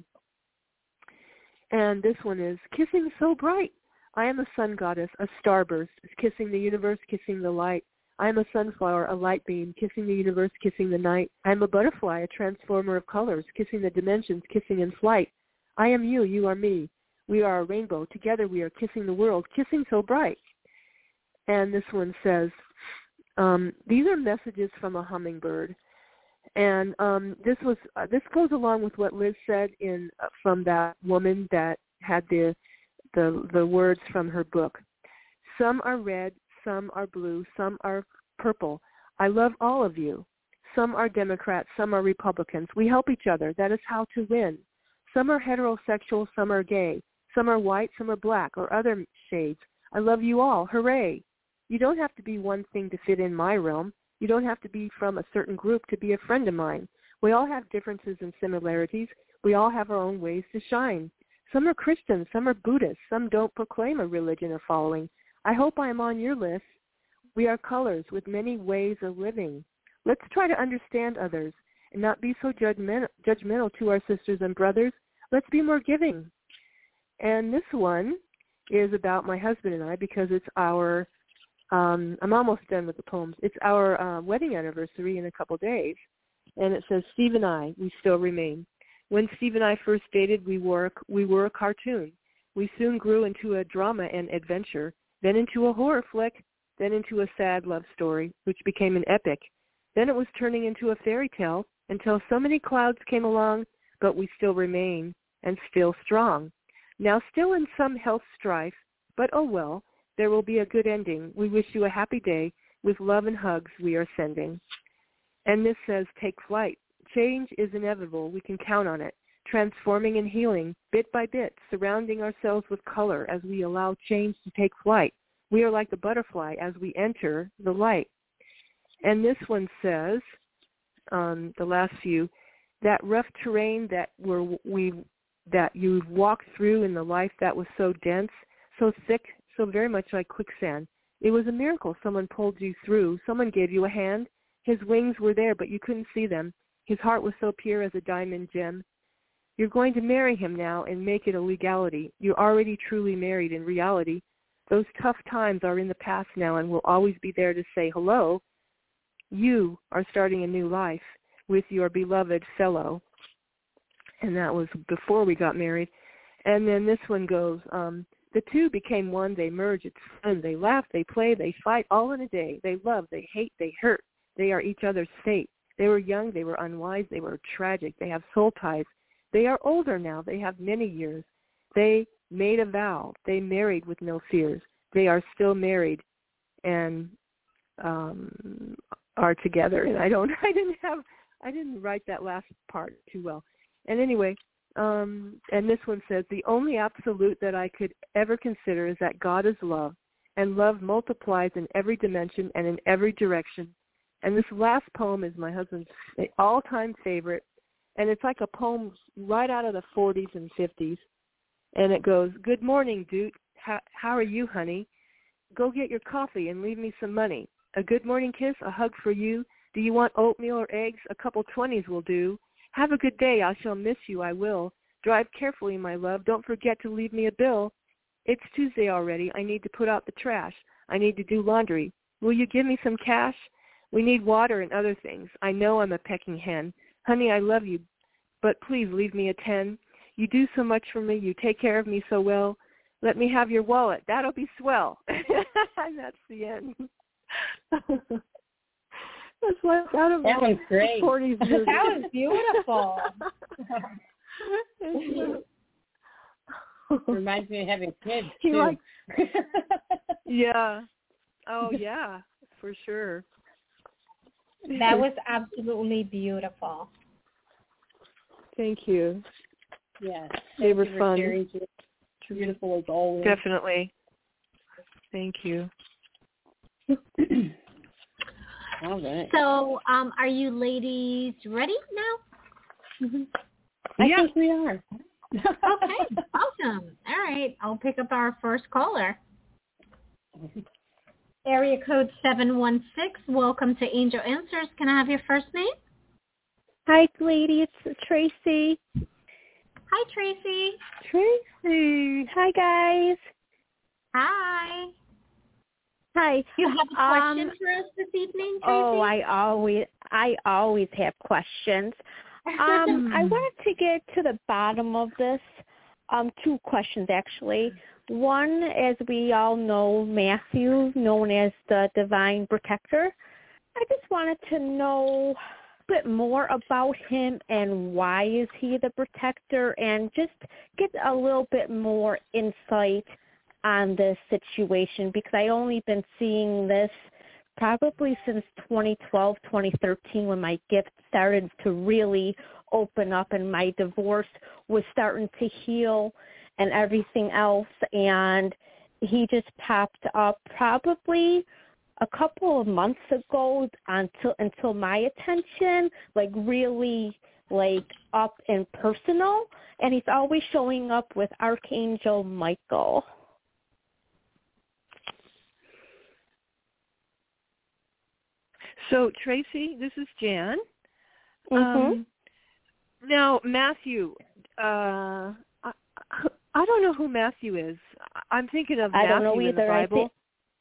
And this one is kissing so bright. I am a sun goddess, a starburst, kissing the universe, kissing the light. I am a sunflower, a light beam, kissing the universe, kissing the night. I am a butterfly, a transformer of colors, kissing the dimensions, kissing in flight. I am you, you are me. We are a rainbow. Together we are kissing the world, kissing so bright. And this one says, these are messages from a hummingbird. And this goes along with what Liz said from that woman that had the words from her book. Some are red, some are blue, some are purple. I love all of you. Some are Democrats, some are Republicans. We help each other. That is how to win. Some are heterosexual, some are gay. Some are white, some are black, or other shades. I love you all. Hooray. You don't have to be one thing to fit in my realm. You don't have to be from a certain group to be a friend of mine. We all have differences and similarities. We all have our own ways to shine. Some are Christians, some are Buddhists, some don't proclaim a religion or following. I hope I am on your list. We are colors with many ways of living. Let's try to understand others and not be so judgmental to our sisters and brothers. Let's be more giving. And this one is about my husband and I because it's our, I'm almost done with the poems. It's our wedding anniversary in a couple days. And it says, Steve and I, we still remain. When Steve and I first dated, we were a cartoon. We soon grew into a drama and adventure, then into a horror flick, then into a sad love story, which became an epic. Then it was turning into a fairy tale until so many clouds came along, but we still remain and still strong. Now still in some health strife, but oh well, there will be a good ending. We wish you a happy day. With love and hugs we are sending. And this says, take flight. Change is inevitable. We can count on it. Transforming and healing, bit by bit, surrounding ourselves with color as we allow change to take flight. We are like the butterfly as we enter the light. And this one says, the last few, that rough terrain that you've walked through in the life that was so dense, so thick, so very much like quicksand. It was a miracle someone pulled you through. Someone gave you a hand. His wings were there, but you couldn't see them. His heart was so pure as a diamond gem. You're going to marry him now and make it a legality. You're already truly married in reality. Those tough times are in the past now and will always be there to say hello. You are starting a new life with your beloved fellow. And that was before we got married. And then this one goes, the two became one, they merge, it's fun. They laugh, they play, they fight all in a day. They love, they hate, they hurt. They are each other's fate. They were young, they were unwise, they were tragic. They have soul ties. They are older now, they have many years. They made a vow. They married with no fears. They are still married and are together. And I didn't write that last part too well. And anyway, and this one says, the only absolute that I could ever consider is that God is love, and love multiplies in every dimension and in every direction. And this last poem is my husband's all-time favorite, and it's like a poem right out of the 40s and 50s. And it goes, "Good morning, Duke. How are you, honey? Go get your coffee and leave me some money. A good morning kiss, a hug for you. Do you want oatmeal or eggs? A couple 20s will do. Have a good day. I shall miss you. I will. Drive carefully, my love. Don't forget to leave me a bill. It's Tuesday already. I need to put out the trash. I need to do laundry. Will you give me some cash? We need water and other things. I know I'm a pecking hen. Honey, I love you, but please leave me a 10. You do so much for me. You take care of me so well. Let me have your wallet. That'll be swell." And that's the end. That's like out of that one's great. 40s movie. That was beautiful. Reminds me of having kids, He too. likes, yeah. Oh, yeah, for sure. That was absolutely beautiful. Thank you. Yes. They were Thank you for fun. sharing. Beautiful as always. Definitely. Thank you. All right. So, are you ladies ready now? I think we are. Okay, awesome. All right, I'll pick up our first caller. Area code 716. Welcome to Angel Answers. Can I have your first name? Hi, lady. It's Tracy. Hi, Tracy. Tracy. Hi, guys. Hi. Hi. You have a question for us this evening, Tracy? Oh, I always have questions. I wanted to get to the bottom of this. Two questions, actually. One, as we all know, Matthew, known as the Divine Protector. I just wanted to know a bit more about him and why is he the protector, and just get a little bit more insight on this situation, because I only been seeing this probably since 2012, 2013, when my gift started to really open up and my divorce was starting to heal and everything else. And he just popped up probably a couple of months ago until my attention, like really like up and personal. And he's always showing up with Archangel Michael. So, Tracy, this is Jan. Mm-hmm. Now, Matthew, I don't know who Matthew is. I'm thinking of Matthew I don't know in either. the Bible.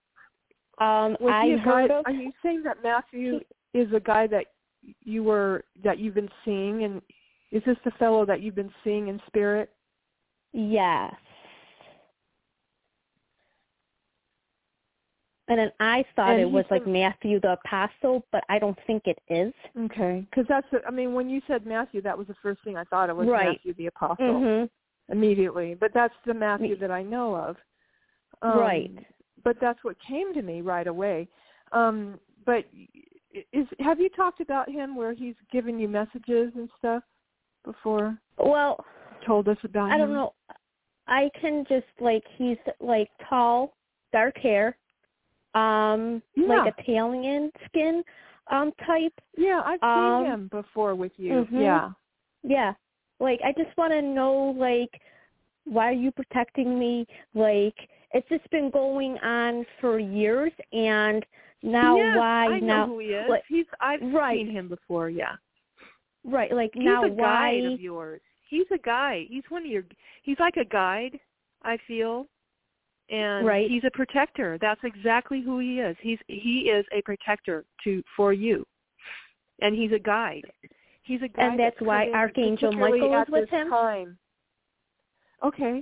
Are you saying that Matthew is a guy that you've been seeing, and is this the fellow that you've been seeing in spirit? Yes. And then I thought it was like Matthew the Apostle, but I don't think it is. Okay, because when you said Matthew, that was the first thing I thought it was, right. Matthew the Apostle, immediately. But that's the Matthew that I know of. Right. But that's what came to me right away. But have you talked about him where he's given you messages and stuff before? Well, told us about him? I don't know. I can just, he's, tall, dark hair. Like Italian skin type. Yeah, I've seen him before with you. Yeah. Yeah. I just want to know, why are you protecting me? It's just been going on for years, and now why? I know who he is. I've seen him before, yeah. Right, he's now a why? Guide of yours. He's a guide. He's like a guide, I feel. And he's a protector. That's exactly who he is. He is a protector for you, and he's a guide. He's a guide, and that's why Archangel Michael is with him. Time. Okay.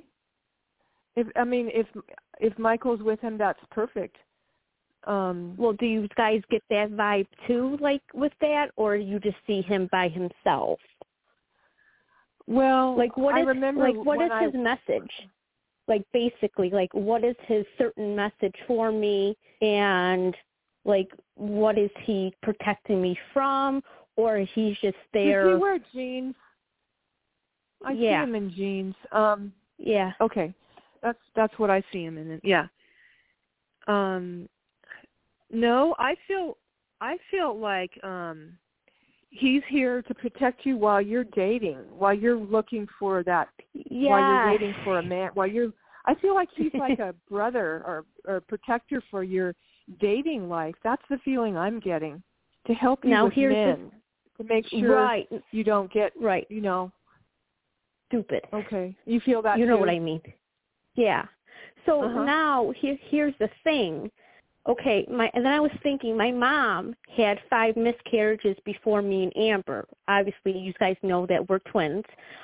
If Michael's with him, that's perfect. Well, do you guys get that vibe too, with that, or you just see him by himself? Well, what is his message? Basically, what is his certain message for me, and what is he protecting me from, or he's just there? Does he wear jeans? I see him in jeans. Yeah. Okay, that's what I see him in. Yeah. No, I feel like he's here to protect you while you're dating, while you're looking for that while you're waiting for a man. I feel like he's like a brother or protector for your dating life. That's the feeling I'm getting, to help you with men, to make sure you don't get, stupid. Okay. You feel that You know too? what I mean. Yeah. So now here's the thing. Okay, and then I was thinking, my mom had 5 miscarriages before me and Amber. Obviously, you guys know that we're twins.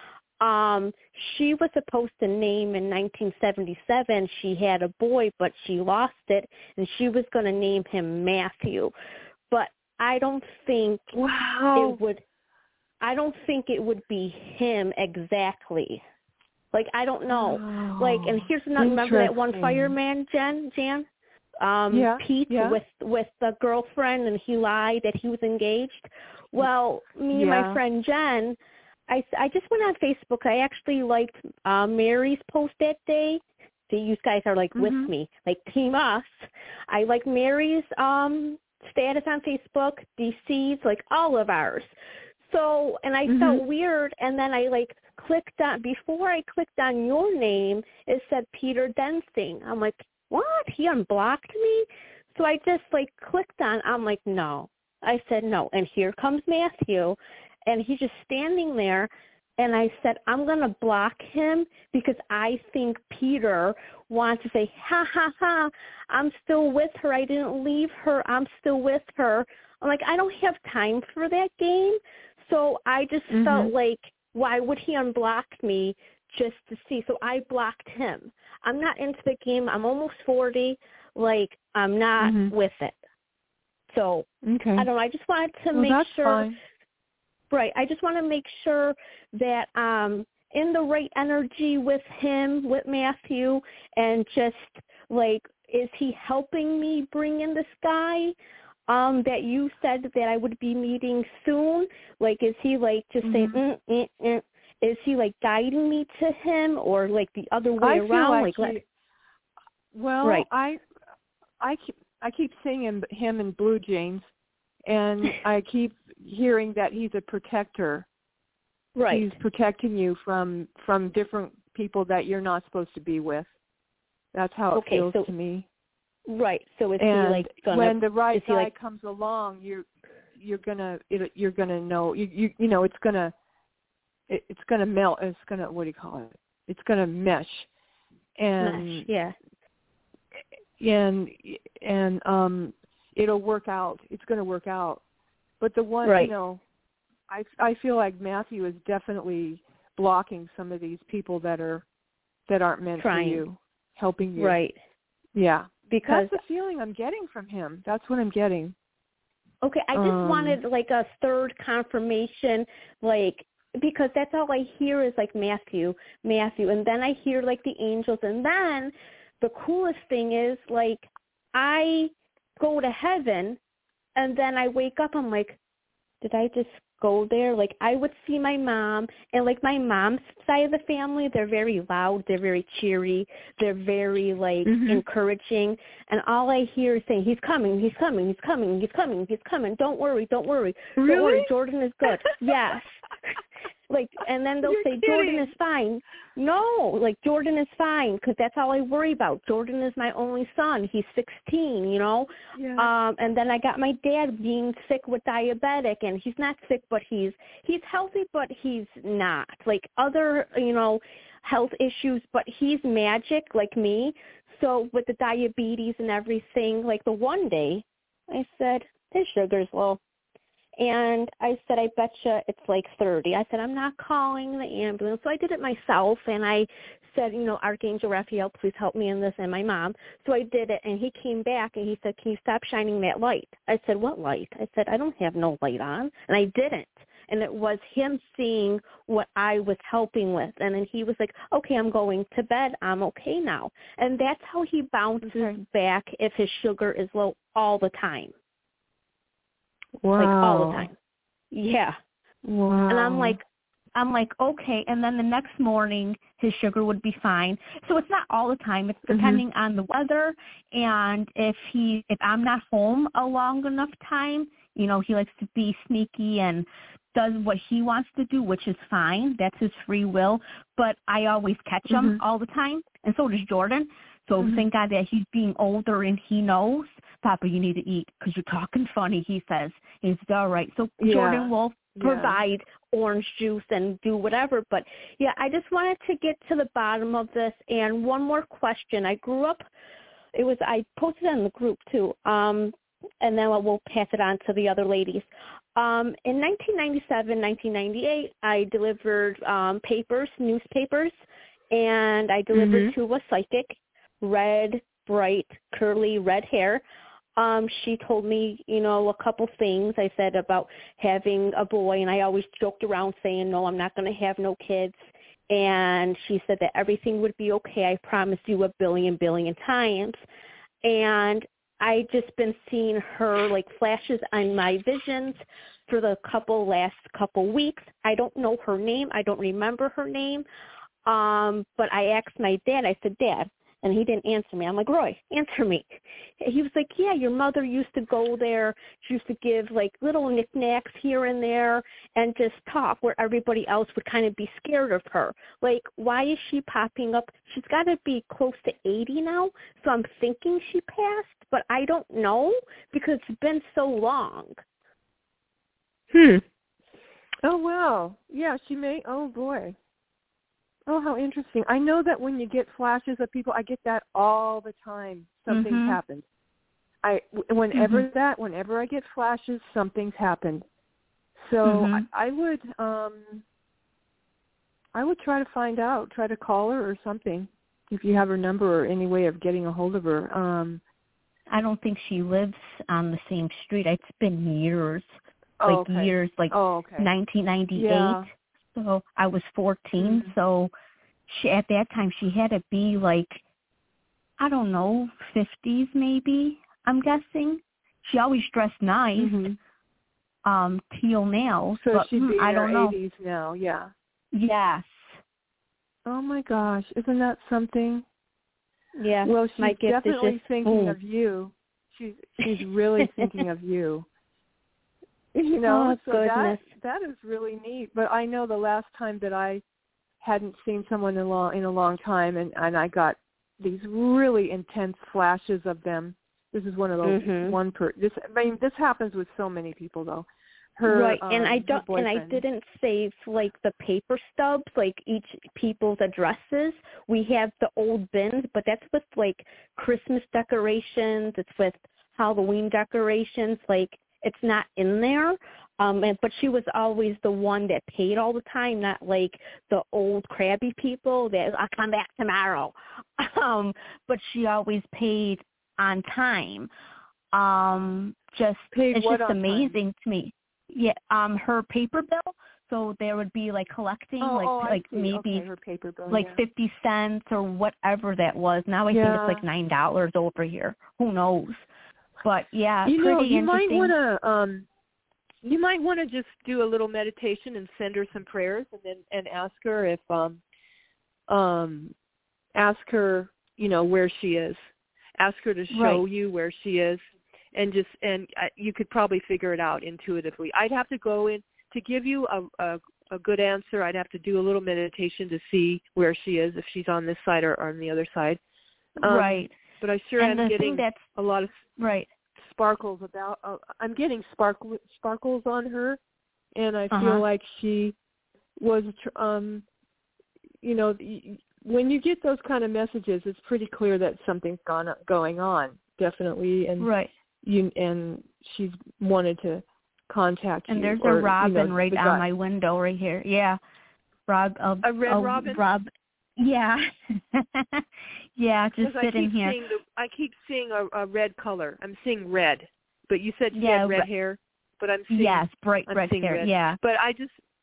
She was supposed to name in 1977. She had a boy, but she lost it, and she was going to name him Matthew. But I don't think it would. I don't think it would be him exactly. Like, I don't know. Like, and here's another. Remember that one fireman, Jan? Pete with the girlfriend, and he lied that he was engaged. Well, me and my friend Jen, I just went on Facebook. I actually liked Mary's post that day. So you guys are like with me, like Team Us. I like Mary's status on Facebook, DC's, like all of ours. So, and I felt weird, and then I clicked on, before I clicked on your name, it said Peter Densing. I'm like, what? He unblocked me? So I just clicked on, I'm like, no. I said no. And here comes Matthew, and he's just standing there, and I said, I'm going to block him because I think Peter wants to say, ha, ha, ha, I'm still with her. I didn't leave her. I'm still with her. I'm like, I don't have time for that game. So I just felt like, why would he unblock me just to see? So I blocked him. I'm not into the game. I'm almost 40. I'm not with it. So I don't know. I just wanted to make sure. Fine. Right. I just want to make sure that in the right energy with him, with Matthew, and just is he helping me bring in this guy? That you said that I would be meeting soon? Is he just saying, is he guiding me to him, or the other way around? I keep seeing him in Blue Jeans, and I keep hearing that he's a protector. Right. He's protecting you from different people that you're not supposed to be with. That's how it feels to me. Right. So is he gonna, when the right guy comes along, you're gonna know it's gonna melt. It's gonna, what do you call it? It's gonna mesh. And and it'll work out. It's gonna work out. But the one I feel like Matthew is definitely blocking some of these people that aren't meant for you, helping you. Right. Yeah. Because that's the feeling I'm getting from him. That's what I'm getting. Okay, I just wanted a third confirmation, because that's all I hear is Matthew, and then I hear the angels, and then the coolest thing is I go to heaven, and then I wake up, I'm like, did I just go there? I would see my mom, and my mom's side of the family, they're very loud, they're very cheery, they're very encouraging, and all I hear is saying, he's coming, he's coming, he's coming, he's coming, he's coming, don't worry, don't worry. Really? Don't worry, Jordan is good. Yes. And then they'll say, Jordan is fine. No, Jordan is fine, because that's all I worry about. Jordan is my only son. He's 16, Yeah. And then I got my dad being sick with diabetic, and he's not sick, but he's healthy, but he's not. Other, health issues, but he's magic like me. So with the diabetes and everything, the one day I said, his sugar's low. And I said, I bet you it's 30. I said, I'm not calling the ambulance. So I did it myself, and I said, Archangel Raphael, please help me in this, and my mom. So I did it, and he came back, and he said, can you stop shining that light? I said, what light? I said, I don't have no light on. And I didn't. And it was him seeing what I was helping with. And then he was like, okay, I'm going to bed. I'm okay now. And that's how he bounces back if his sugar is low all the time. Wow. All the time. Yeah. Wow. And I'm like, okay. And then the next morning, his sugar would be fine. So it's not all the time. It's depending on the weather. And if I'm not home a long enough time, he likes to be sneaky and does what he wants to do, which is fine. That's his free will. But I always catch him all the time, and so does Jordan. So thank God that he's being older and he knows, Papa, you need to eat because you're talking funny, he says. He's all right. So Jordan will provide orange juice and do whatever. But, yeah, I just wanted to get to the bottom of this. And one more question. I grew up, I posted it in the group too, and then we'll pass it on to the other ladies. In 1997, 1998, I delivered newspapers, and I delivered to a psychic, red, bright, curly red hair. She told me, a couple things. I said about having a boy, and I always joked around saying, no, I'm not going to have no kids. And she said that everything would be okay. I promise you a billion times. And I just been seeing her like flashes on my visions for the last couple weeks. I don't know her name. I don't remember her name. But I asked my dad, I said, Dad, and he didn't answer me. I'm like, Roy, answer me. He was like, yeah, your mother used to go there. She used to give like little knickknacks here and there and just talk where everybody else would kind of be scared of her. Like, why is she popping up? She's got to be close to 80 now, so I'm thinking she passed, but I don't know because it's been so long. Oh, wow. Yeah, she may. Oh, boy. Oh, how interesting. I know that when you get flashes of people, I get that all the time. Something's happened. Whenever I get flashes, something's happened. So I would try to find out, try to call her or something, if you have her number or any way of getting a hold of her. I don't think she lives on the same street. It's been years, years, 1998. Yeah. So I was 14, so at that time she had to be like, I don't know, 50s maybe, I'm guessing. She always dressed nice, teal nails. So but, she'd be in I don't her know. 80s now, yeah. Yes. Oh, my gosh. Isn't that something? Yeah. Well, she's my gift definitely is just, thinking of you. She's really thinking of you. Oh, so goodness. that is really neat. But I know the last time that I hadn't seen someone in a long time, and I got these really intense flashes of them. This is one of those this happens with so many people though. Right, and I didn't save like the paper stubs, like each people's addresses. We have the old bins, but that's with like Christmas decorations. It's with Halloween decorations. Like, it's not in there, but she was always the one that paid all the time, not like the old crabby people that I'll come back tomorrow. But she always paid on time. It's just amazing to me. Yeah, her paper bill. So there would be like collecting, maybe her paper bill, 50 cents or whatever that was. Now I think it's like $9 over here. Who knows? But yeah, pretty interesting. You might want to just do a little meditation and send her some prayers, and ask her if where she is. Ask her to show you where she is, and you could probably figure it out intuitively. I'd have to go in to give you a good answer. I'd have to do a little meditation to see where she is, if she's on this side or on the other side. Right. But I sure am getting a lot of sparkles about. I'm getting sparkles on her, and I feel like she was. When you get those kind of messages, it's pretty clear that something's going on, definitely, and and she's wanted to contact you. And there's a robin right on my window right here. Yeah, a red robin. Yeah. Yeah, just sitting here. I keep seeing a red color. I'm seeing red. But you said she had red hair, but I'm seeing bright red hair. Red. Yeah. But I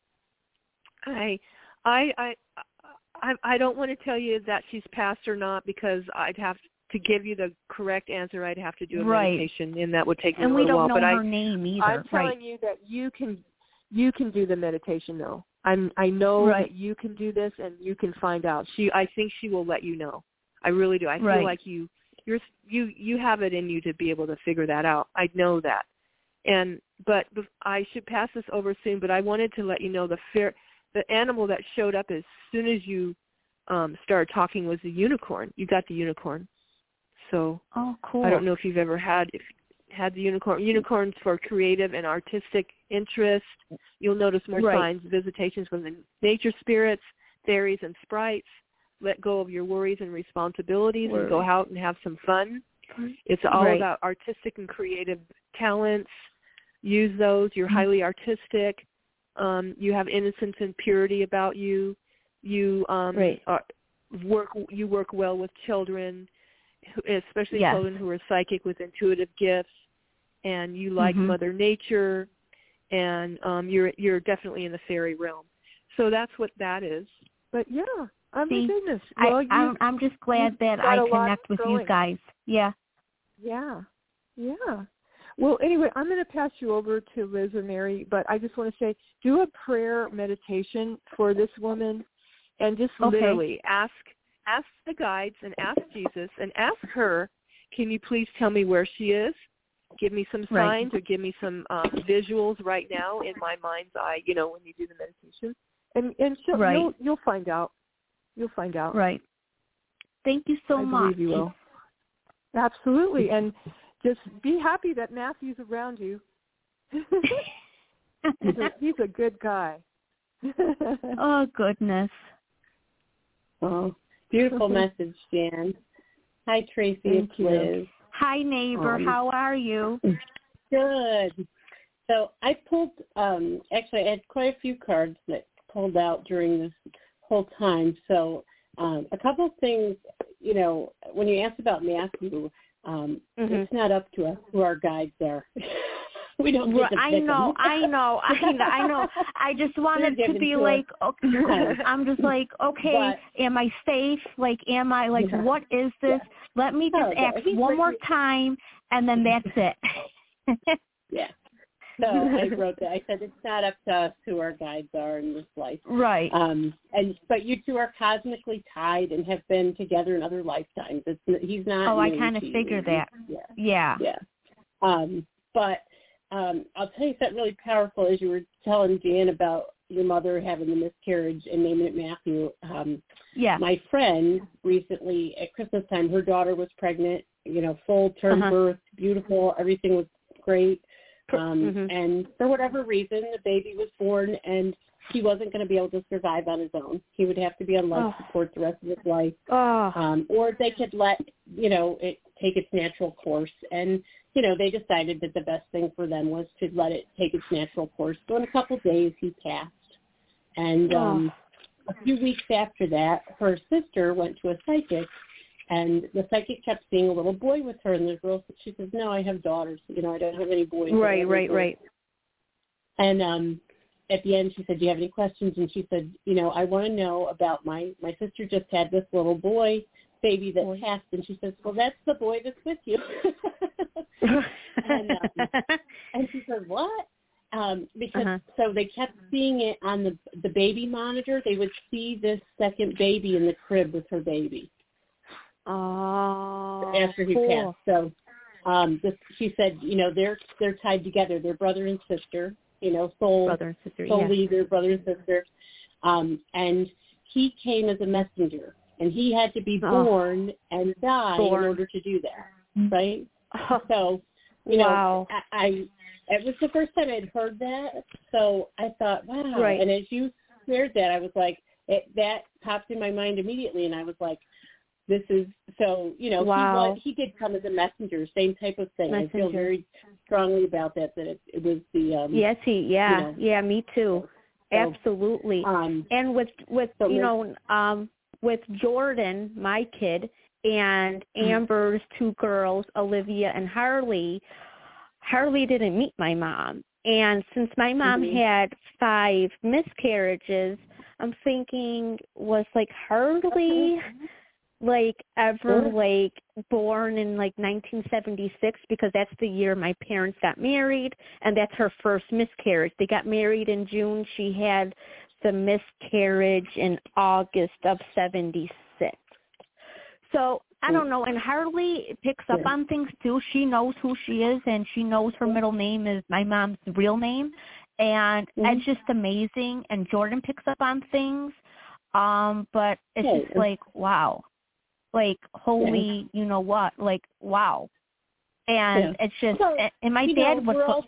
don't want to tell you that she's passed or not, because I'd have to give you the correct answer. I'd have to do a meditation, and that would take me a little while. And we don't know her name either. I'm telling you that you can do the meditation though. I know that you can do this, and you can find out. I think she will let you know. I really do. I feel like you have it in you to be able to figure that out. I know that. But I should pass this over soon, but I wanted to let you know the animal that showed up as soon as you started talking was the unicorn. You got the unicorn. So cool. I don't know if you've ever had the unicorn. Unicorns for creative and artistic interest. You'll notice more signs, visitations from the nature spirits, fairies, and sprites. Let go of your worries and responsibilities and go out and have some fun. It's all about artistic and creative talents. Use those. You're highly artistic. You have innocence and purity about you. You work well with children, especially children who are psychic with intuitive gifts, and you like Mother Nature, and you're definitely in the fairy realm. So that's what that is. But yeah, my goodness. Well, I'm just glad that I connect with you guys. Yeah. Yeah. Yeah. Well, anyway, I'm going to pass you over to Liz or Mary, but I just want to say, do a prayer meditation for this woman, and just literally ask the guides and ask Jesus and ask her, can you please tell me where she is? Give me some signs or give me some visuals right now in my mind's eye, when you do the meditation. And you'll find out. You'll find out. Right. Thank you so much. I believe you will. Absolutely. And just be happy that Matthew's around you. He's a good guy. Oh, goodness. Oh, beautiful message, Jan. Hi, Tracy. It's Liz. Hi, neighbor. How are you? Good. So I pulled, actually, I had quite a few cards that pulled out during this whole time. So a couple of things, when you asked about Matthew, it's not up to us who our guides are. We don't get to pick I know. I just wanted to be like, okay. I'm just like, okay, am I safe? Like, am I, like, what is this? Let me just ask one more time, and then that's it. Yeah. So I wrote that. I said it's not up to us who our guides are in this life. Right. But you two are cosmically tied and have been together in other lifetimes. He's not. Oh, I kind of figured that. Yeah. But I'll tell you something really powerful. As you were telling Jan about your mother having the miscarriage and naming it Matthew. My friend recently at Christmas time, her daughter was pregnant. Full term birth, beautiful. Everything was great. And for whatever reason, the baby was born, and he wasn't going to be able to survive on his own. He would have to be on life support the rest of his life. Or they could let, it take its natural course. And, they decided that the best thing for them was to let it take its natural course. So in a couple of days, he passed. And a few weeks after that, her sister went to a psychic, and the psychic kept seeing a little boy with her, and the girl, she says, no, I have daughters. I don't have any boys. Right. And at the end, she said, do you have any questions? And she said, I want to know about my sister just had this little boy baby that passed. And she says, well, that's the boy that's with you. and she said, what? Because so they kept seeing it on the baby monitor. They would see this second baby in the crib with her baby. After he passed. So she said, they're tied together. They're brother and sister, soul leader, brother and sister. And he came as a messenger, and he had to be born and die in order to do that, right? So, it was the first time I'd heard that, so I thought, wow. Right. And as you shared that, I was like, that popped in my mind immediately, and I was like, this is, so, he did come as a messenger, same type of thing. I feel very strongly about that it was the... yeah, me too. So, absolutely. And with Jordan, my kid, and Amber's two girls, Olivia and Harley didn't meet my mom. And since my mom had 5 miscarriages, I'm thinking, was Harley ever born in 1976, because that's the year my parents got married, and that's her first miscarriage. They got married in June. She had the miscarriage in August of 76. So I don't know, and Harley picks up on things too. She knows who she is, and she knows her middle name is my mom's real name, and it's just amazing. And Jordan picks up on things, but it's just like, wow, like holy, you know what, like wow, and it's just, and my dad was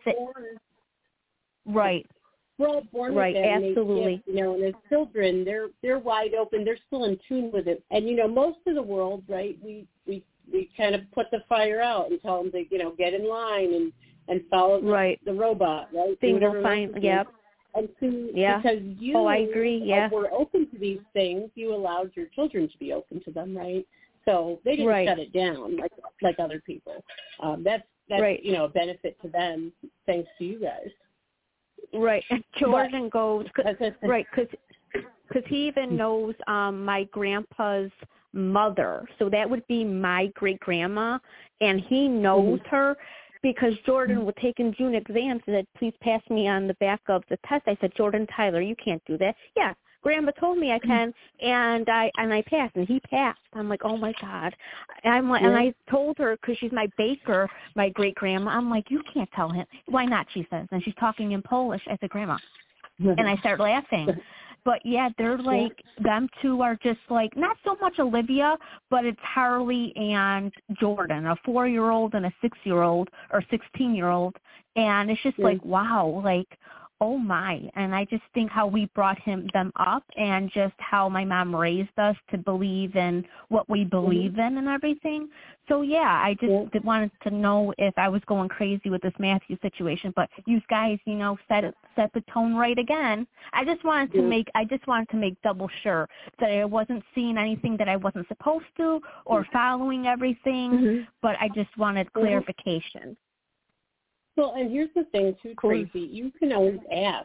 right. We're all born right, with that absolutely. Gift, and as children, they're wide open. They're still in tune with it. And most of the world, right? We kind of put the fire out and tell them to get in line and follow the robot, right? Things will find. Yep. And because you, I agree. Yeah. were open to these things, you allowed your children to be open to them, right? So they didn't shut it down like other people. That's a benefit to them, thanks to you guys. Right, and Jordan goes right because he even knows my grandpa's mother, so that would be my great grandma, and he knows her because Jordan was taking June exams and said, "Please pass me on the back of the test." I said, "Jordan Tyler, you can't do that." Yeah, Grandma told me I can, and I passed, and he passed. I'm like, oh my God, and I told her because she's my baker, my great grandma. I'm like, you can't tell him. Why not? She says, and she's talking in Polish. I said, Grandma, and I start laughing. But yeah, they're like them two are just like not so much Olivia, but it's Harley and Jordan, a 4-year-old and a 6-year-old or 16-year-old, and it's just like wow, like. Oh my, and I just think how we brought them up and just how my mom raised us to believe in what we believe in and everything. So yeah, I just wanted to know if I was going crazy with this Matthew situation, but you guys, set the tone right again. I just wanted to make double sure that I wasn't seeing anything that I wasn't supposed to or following everything, but I just wanted clarification. Well, and here's the thing too, Tracy. You can always ask.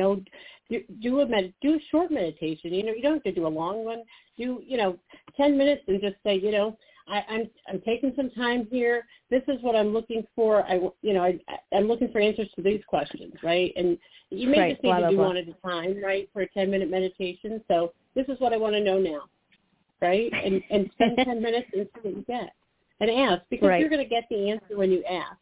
Do a short meditation. You don't have to do a long one. Do 10 minutes and just say, I'm taking some time here. This is what I'm looking for. I'm looking for answers to these questions, right? And you may just need to do one at a time, right, for a 10-minute meditation. So this is what I want to know now, right? And spend 10 minutes and see what you get, and ask because you're going to get the answer when you ask.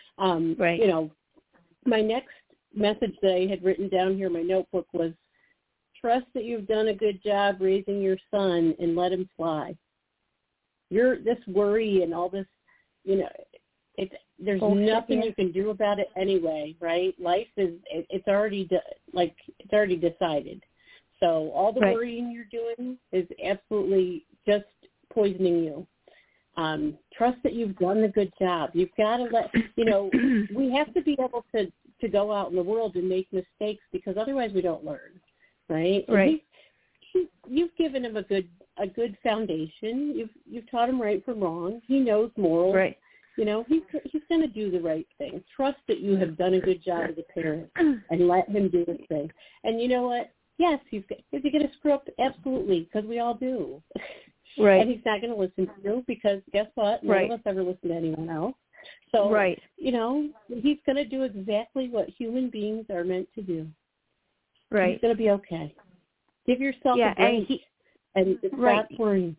My next message that I had written down here in my notebook was, trust that you've done a good job raising your son and let him fly. This worry and all this, there's nothing you can do about it anyway, right? Life it's already decided. So all the worrying you're doing is absolutely just poisoning you. Trust that you've done a good job. You've got to we have to be able to go out in the world and make mistakes because otherwise we don't learn, right? Right. You've given him a good foundation. You've taught him right from wrong. He knows morals. Right. He's going to do the right thing. Trust that you have done a good job as a parent and let him do his thing. And you know what? Yes, is he going to screw up? Absolutely, because we all do. Right. And he's not going to listen to you because guess what? None of us ever listen to anyone else. So, he's going to do exactly what human beings are meant to do. Right. He's going to be okay. Give yourself a break and stop worrying.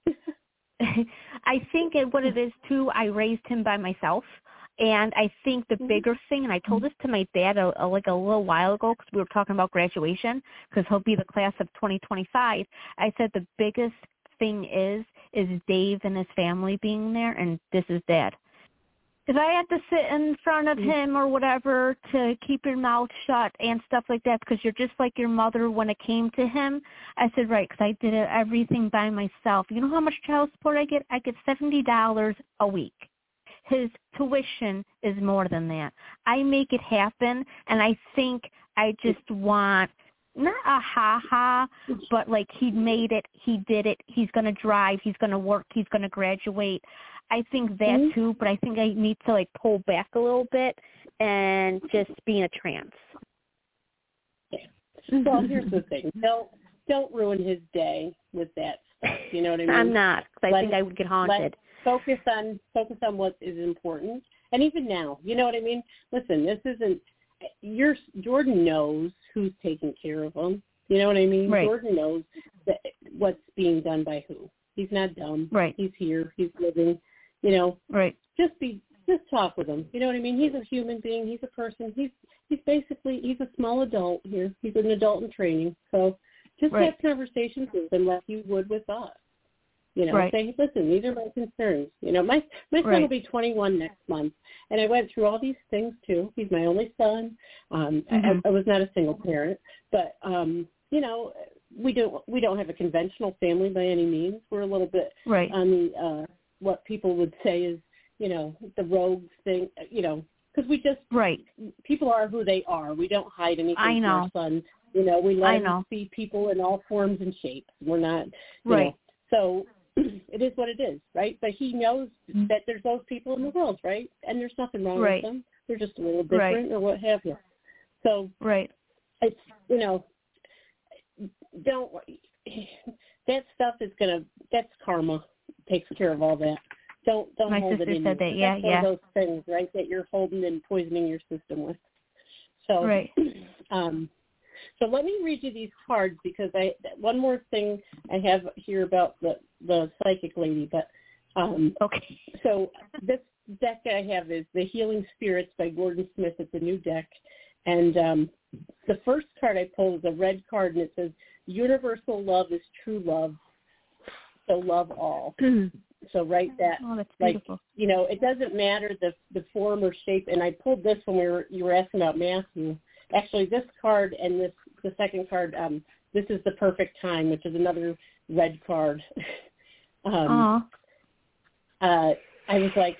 I think what it is, too, I raised him by myself. And I think the bigger thing, and I told this to my dad a little while ago because we were talking about graduation because he'll be the class of 2025. I said the biggest thing is Dave and his family being there, and this is Dad. If I had to sit in front of him or whatever to keep your mouth shut and stuff like that because you're just like your mother when it came to him, I said, right, because I did everything by myself. You know how much child support I get? I get $70 a week. His tuition is more than that. I make it happen, and I think I just want not a ha-ha, but like he made it, he did it, he's going to drive, he's going to work, he's going to graduate. I think that too, but I think I need to like pull back a little bit and just be in a trance. Well, here's the thing. Don't ruin his day with that stuff. You know what I mean? I'm not, because I think I would get haunted. Focus on what is important. And even now, you know what I mean? Listen, this isn't Jordan knows who's taking care of him. You know what I mean? Right. Jordan knows what's being done by who. He's not dumb. Right. He's here. He's living. You know. Right. Just talk with him. You know what I mean? He's a human being. He's a person. He's a small adult here. He's an adult in training. So just have conversations with him like you would with us. You know, say, listen, these are my concerns. You know, my son will be 21 next month, and I went through all these things too. He's my only son. I was not a single parent, but you know, we don't have a conventional family by any means. We're a little bit on the what people would say is, you know, the rogue thing. You know, because we just people are who they are. We don't hide anything from our son. You know, we let him see people in all forms and shapes. We're not you know, so. It is what it is, right? But he knows that there's those people in the world, right? And there's nothing wrong with them. They're just a little different or what have you. So it's, you know, don't, that stuff is that's karma. Takes care of all that. Don't my hold it in you. That. That's one of those things, right, that you're holding and poisoning your system with. So, so let me read you these cards because one more thing I have here about the psychic lady. But so this deck I have is the Healing Spirits by Gordon Smith. It's a new deck, and the first card I pulled is a red card, and it says, "Universal love is true love, so love all." So write that. Oh, that's like beautiful. you know, it doesn't matter the form or shape. And I pulled this when you were asking about Matthew. Actually, this card and the second card, this is the perfect time, which is another red card. I was like,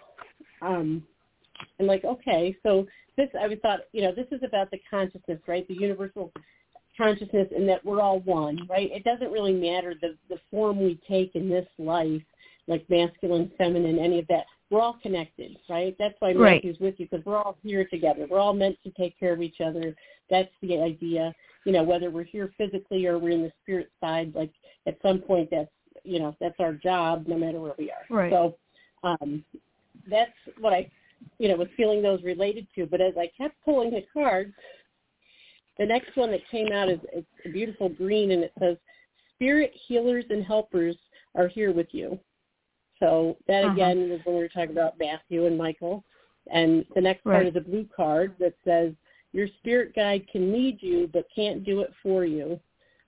I'm like, okay, so this, I thought, you know, this is about the consciousness, right? The universal consciousness, and that we're all one, right? It doesn't really matter the form we take in this life, like masculine, feminine, any of that. We're all connected, right? That's why Matthew's with you, because we're all here together. We're all meant to take care of each other. That's the idea. You know, whether we're here physically or we're in the spirit side, like at some point that's, you know, that's our job no matter where we are. Right. So that's what I, you know, was feeling those related to. But as I kept pulling the cards, the next one that came out is it's a beautiful green, and it says, "Spirit healers and helpers are here with you." So that, again, was when we were talking about Matthew and Michael. And the next card is a blue card that says, "Your spirit guide can lead you but can't do it for you."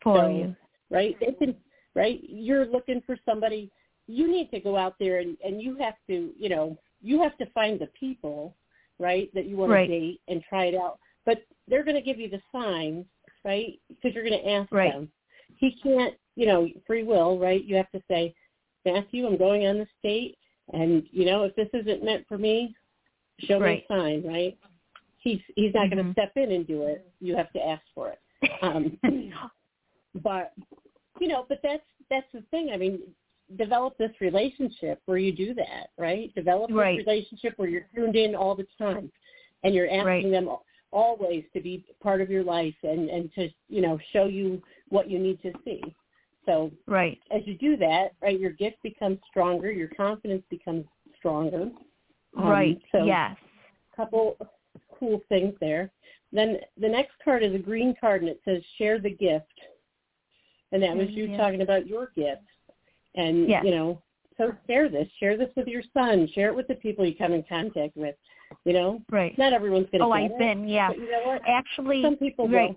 Right? It can, right? You're looking for somebody. You need to go out there and you have to, you know, you have to find the people, right, that you want to date and try it out. But they're going to give you the signs, right, because you're going to ask them. He can't, you know, free will, right? You have to say, "Matthew, I'm going on this date, and, you know, if this isn't meant for me, show me a sign," right? He's not going to step in and do it. You have to ask for it. But, you know, but that's the thing. I mean, develop this relationship where you do that, right? Develop this relationship where you're tuned in all the time, and you're asking them always to be part of your life and to, you know, show you what you need to see. So as you do that, right, your gift becomes stronger, your confidence becomes stronger. So a couple cool things there. Then the next card is a green card, and it says, "Share the gift." And that was you talking about your gift. And, you know, so share this with your son. Share it with the people you come in contact with, you know. Not everyone's going to get it. I've been, But you know what? Actually, some people will.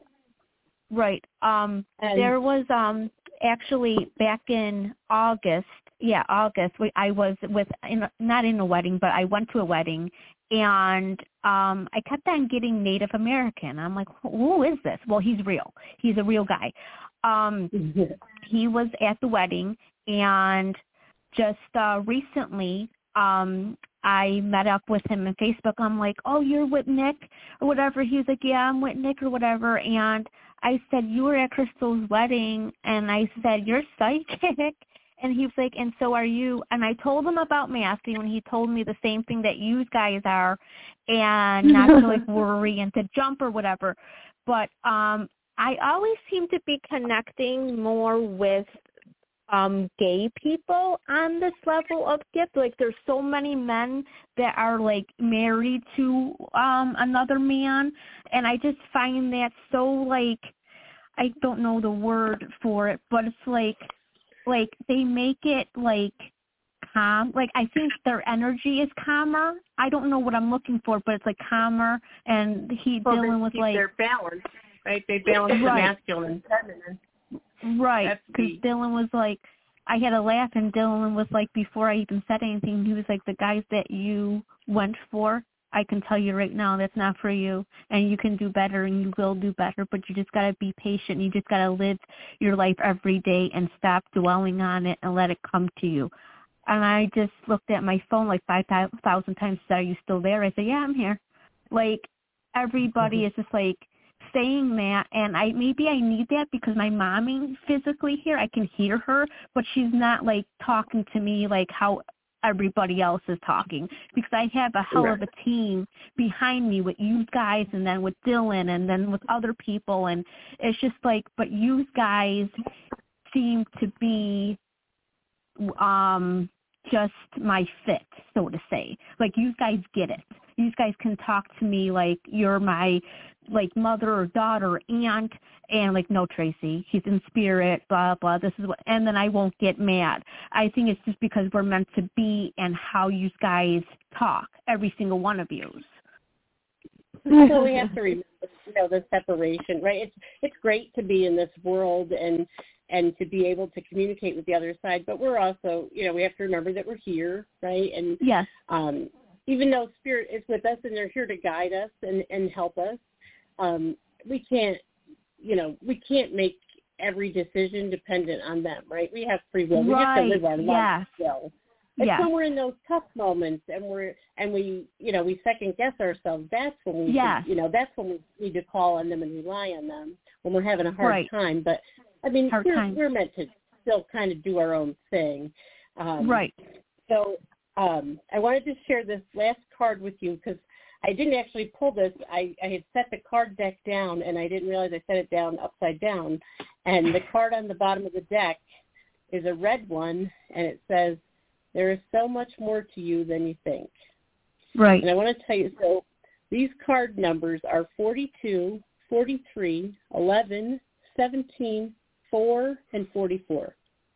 There was actually back in August, I was not in a wedding, but I went to a wedding, and I kept on getting Native American. I'm like, who is this? Well, he's real. He's a real guy. He was at the wedding, and just recently I met up with him on Facebook. I'm like, "Oh, you're with Nick or whatever." He's like, "Yeah, I'm with Nick or whatever." And I said, "You were at Crystal's wedding." And I said, "You're psychic." And he was like, "And so are you." And I told him about Matthew, and he told me the same thing that you guys are, and not to like worry and to jump or whatever. But I always seem to be connecting more with gay people on this level of gift. Like, there's so many men that are like married to another man, and I just find that so, like, I don't know the word for it, but it's like like they make it like calm. Like I think their energy is calmer. I don't know what I'm looking for, but it's like calmer. And Dylan was like they're balanced, right? They balance the masculine and feminine. Right, because Dylan was like, I had a laugh, and Dylan was like, before I even said anything, he was like, the guys that you went for, I can tell you right now, that's not for you, and you can do better, and you will do better, but you just got to be patient. You just got to live your life every day and stop dwelling on it and let it come to you. And I just looked at my phone like 5,000 times, said, are you still there? I said, yeah, I'm here. Like, everybody is just like saying that, and maybe I need that because my mommy's physically here. I can hear her, but she's not like talking to me like how everybody else is talking, because I have a hell of a team behind me with you guys and then with Dylan and then with other people, and it's just like, but you guys seem to be just my fit, so to say. Like, you guys get it. You guys can talk to me like you're my like mother or daughter or aunt, and like, no, Tracy, he's in spirit, blah blah, this is what, and then I won't get mad. I think it's just because we're meant to be and how you guys talk, every single one of you. So we have to remember, the separation, right? It's great to be in this world and to be able to communicate with the other side, but we're also, we have to remember that we're here, right? And yes, even though Spirit is with us and they're here to guide us and help us, we can't make every decision dependent on them, right? We have free will. We have to live our life still. It's when we're in those tough moments and we second guess ourselves. That's when we that's when we need to call on them and rely on them when we're having a hard time. But I mean, we're meant to still kind of do our own thing. Right. So I wanted to share this last card with you because I didn't actually pull this. I had set the card deck down, and I didn't realize I set it down upside down. And the card on the bottom of the deck is a red one, and it says, there is so much more to you than you think. Right. And I want to tell you, so these card numbers are 42, 43, 11, 17, 4, and 44.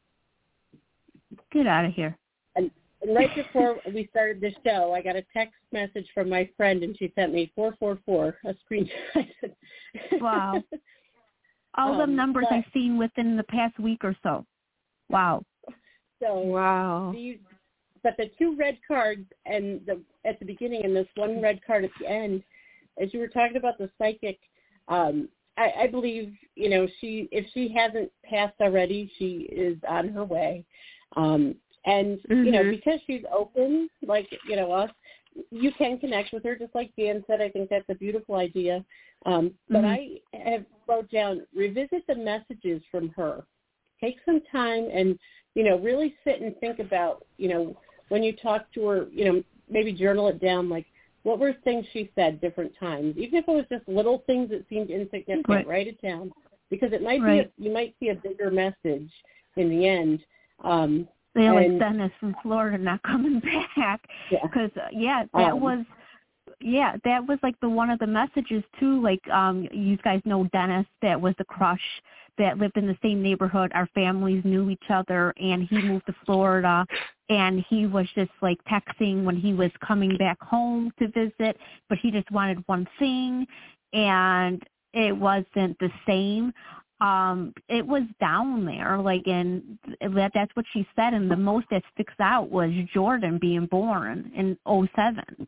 Get out of here. And right before we started the show, I got a text message from my friend, and she sent me 444, a screenshot. Wow. All the numbers I've seen within the past week or so. Wow. So wow. But the two red cards and at the beginning and this one red card at the end, as you were talking about the psychic, I believe, if she hasn't passed already, she is on her way. And, because she's open, like, us, you can connect with her, just like Dan said. I think that's a beautiful idea. But I have wrote down, revisit the messages from her. Take some time and, really sit and think about, when you talk to her, maybe journal it down, like, what were things she said different times? Even if it was just little things that seemed insignificant, write it down. Because it might be, you might see a bigger message in the end. Like Dennis from Florida not coming back. Because, that was like one of the messages too. Like, you guys know Dennis, that was the crush that lived in the same neighborhood. Our families knew each other, and he moved to Florida, and he was just like texting when he was coming back home to visit, but he just wanted one thing, and it wasn't the same. It was down there, like, and that's what she said, and the most that sticks out was Jordan being born in 2007.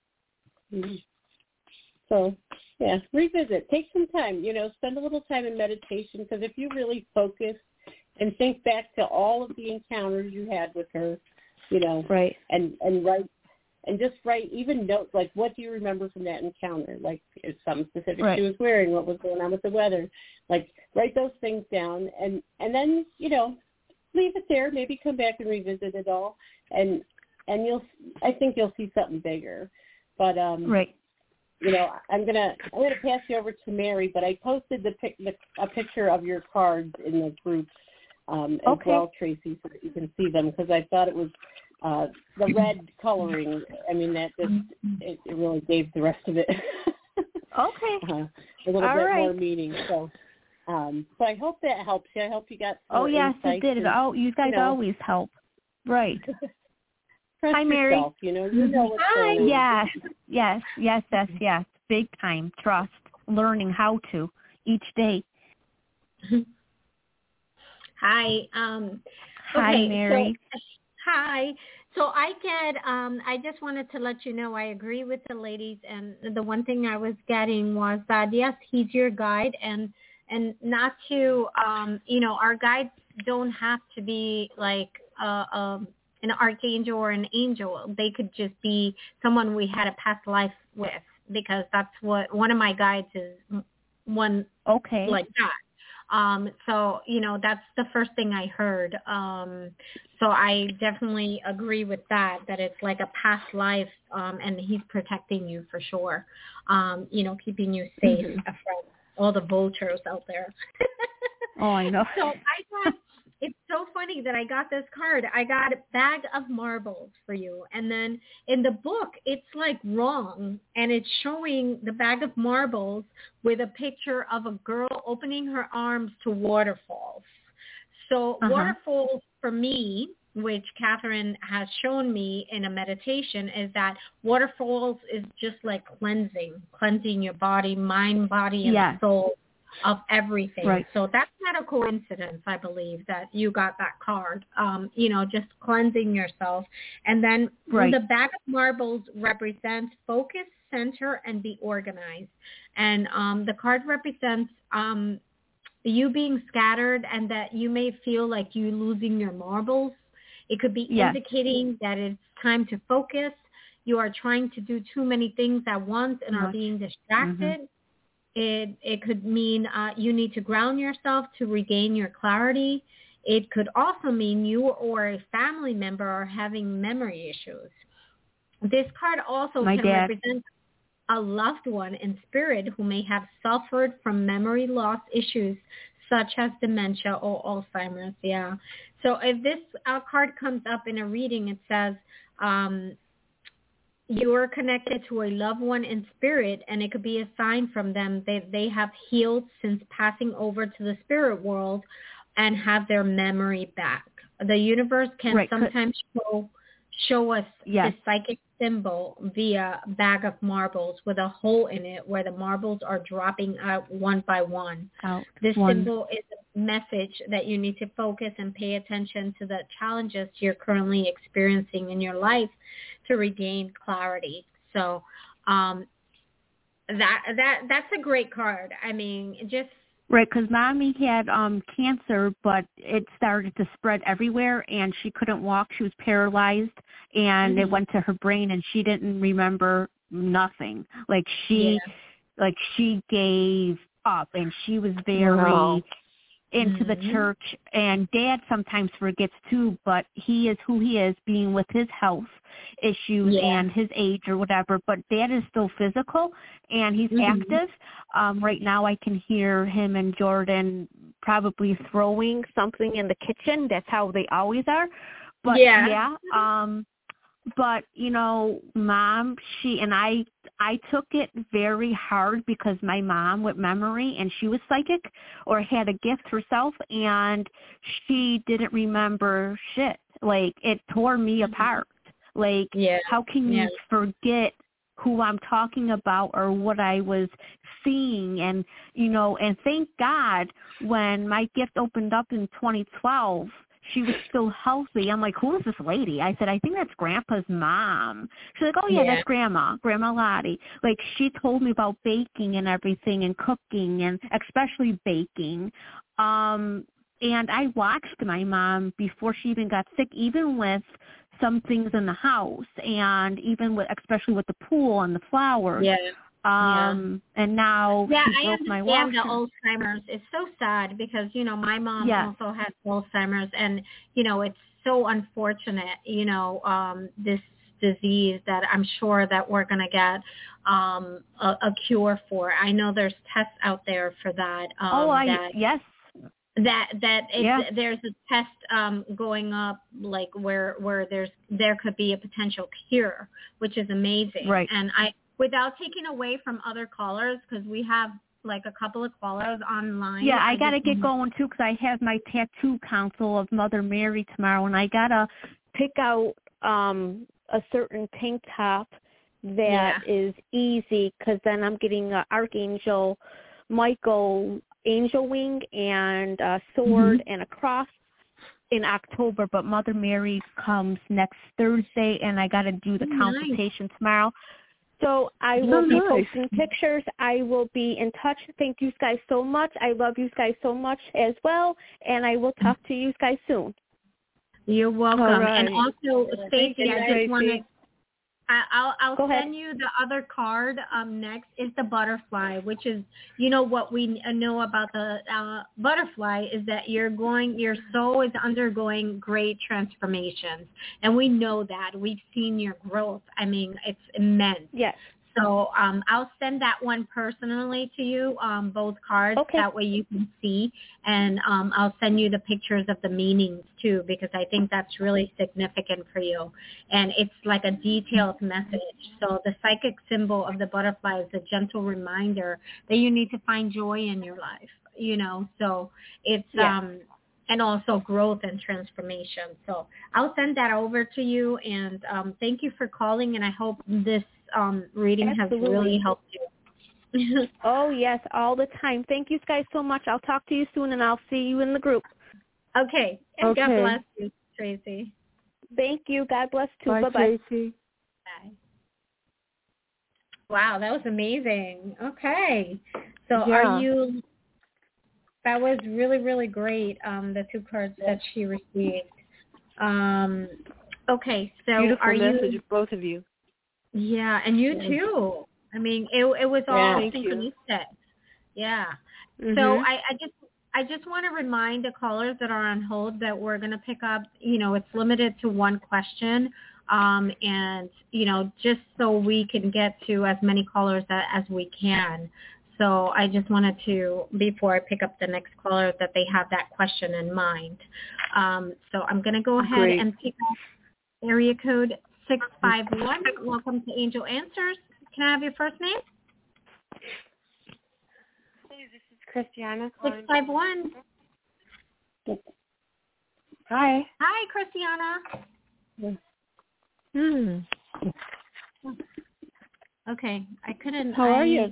So, revisit. Take some time, spend a little time in meditation, because if you really focus and think back to all of the encounters you had with her, and write, and just write even notes, like, what do you remember from that encounter? Like, if something specific she was wearing, what was going on with the weather, like, write those things down, and then, leave it there, maybe come back and revisit it all, and I think you'll see something bigger. But, I'm gonna pass you over to Mary, but I posted a picture of your cards in the group as well, Tracy, so that you can see them, because I thought it was the red coloring. I mean, that just it really gave the rest of it a little bit more meaning. So So I hope that helps you. I hope you got some yes, it did. and, You guys always help. Right. Hi, Mary. Yourself. You know what's going on. Yes. Big time. Trust. Learning how to each day. Hi. Hi, Mary. Hi. So I just wanted to let you know I agree with the ladies, and the one thing I was getting was that, yes, he's your guide, and not to, our guides don't have to be like an archangel or an angel. They could just be someone we had a past life with, because that's what one of my guides is, one like that. So, that's the first thing I heard. So I definitely agree with that it's like a past life, and he's protecting you for sure. Keeping you safe from all the vultures out there. Oh, I know. So I thought it's so funny that I got this card. I got a bag of marbles for you. And then in the book, it's like wrong. And it's showing the bag of marbles with a picture of a girl opening her arms to waterfalls. So waterfalls for me, which Catherine has shown me in a meditation, is that waterfalls is just like cleansing your body, mind, body, and soul of everything. Right. So that's not a coincidence, I believe, that you got that card, just cleansing yourself. And then the bag of marbles represents focus, center, and be organized. And the card represents you being scattered, and that you may feel like you losing your marbles. It could be indicating that it's time to focus. You are trying to do too many things at once and are being distracted. It could mean you need to ground yourself to regain your clarity. It could also mean you or a family member are having memory issues. This card also represent a loved one in spirit who may have suffered from memory loss issues such as dementia or Alzheimer's. Yeah. So if this card comes up in a reading, it says, you are connected to a loved one in spirit, and it could be a sign from them that they have healed since passing over to the spirit world and have their memory back. The universe can sometimes show us the psychic symbol via bag of marbles with a hole in it where the marbles are dropping out one by one. Symbol is a message that you need to focus and pay attention to the challenges you're currently experiencing in your life to regain clarity. So that's a great card. I mean, just right, because Mommy had cancer, but it started to spread everywhere, and she couldn't walk. She was paralyzed, and it went to her brain, and she didn't remember nothing. Like she gave up, and she was very into the church. And Dad sometimes forgets too, but he is who he is, being with his health issues and his age or whatever. But Dad is still physical, and he's active. Right now I can hear him and Jordan probably throwing something in the kitchen. That's how they always are. But but Mom, she and I took it very hard because my mom with memory, and she was psychic or had a gift herself, and she didn't remember shit. Like, it tore me apart. Like, how can you forget who I'm talking about or what I was seeing? And, and thank God when my gift opened up in 2012, she was still healthy. I'm like, who is this lady? I said, I think that's Grandpa's mom. She's like, oh, yeah, that's Grandma Lottie. Like, she told me about baking and everything and cooking, and especially baking. And I watched my mom before she even got sick, even with some things in the house, and even with, especially with the pool and the flowers. And now she broke my washer. I understand the Alzheimer's. It's so sad because, my mom also has Alzheimer's, and, it's so unfortunate, this disease that I'm sure that we're going to get a cure for. I know there's tests out there for that. There's a test going up, like where there could be a potential cure, which is amazing. Right. And without taking away from other callers, because we have like a couple of callers online. Yeah, I got to get going, too, because I have my tattoo council of Mother Mary tomorrow, and I got to pick out a certain tank top that is easy, because then I'm getting Archangel Michael angel wing and a sword and a cross in October, but Mother Mary comes next Thursday, and I got to do the consultation tomorrow. So I will be posting pictures. I will be in touch. Thank you guys so much. I love you guys so much as well, and I will talk to you guys soon. You're welcome. Right. And also, Stacey, I just want to. I'll Go send ahead. you the other card. Next is the butterfly, which is, what we know about the butterfly is that your soul is undergoing great transformations, and we know that. We've seen your growth. I mean, it's immense. Yes. So I'll send that one personally to you, both cards. Okay. That way you can see. And I'll send you the pictures of the meanings, too, because I think that's really significant for you. And it's like a detailed message. So the psychic symbol of the butterfly is a gentle reminder that you need to find joy in your life, So it's and also growth and transformation. So I'll send that over to you. And thank you for calling. And I hope this reading has really helped you. Oh, yes, all the time. Thank you guys so much. I'll talk to you soon, and I'll see you in the group. Okay. And God bless you, Tracy. Thank you. God bless, too. Bye, Bye-bye. Tracy. Bye. Wow, that was amazing. Okay. So that was really, really great, the two cards that she received. Okay, so Beautiful message, both of you. Yeah, and you too. I mean, it was all synchronistic. Yeah. So I just want to remind the callers that are on hold that we're going to pick up, it's limited to one question. And, just so we can get to as many callers as we can. So I just wanted to, before I pick up the next caller, that they have that question in mind. So I'm going to go ahead and pick up area code 651. Welcome to Angel Answers. Can I have your first name? Hey, this is Christiana. 651. Hi. Hi, Christiana. Okay, I couldn't. How are you?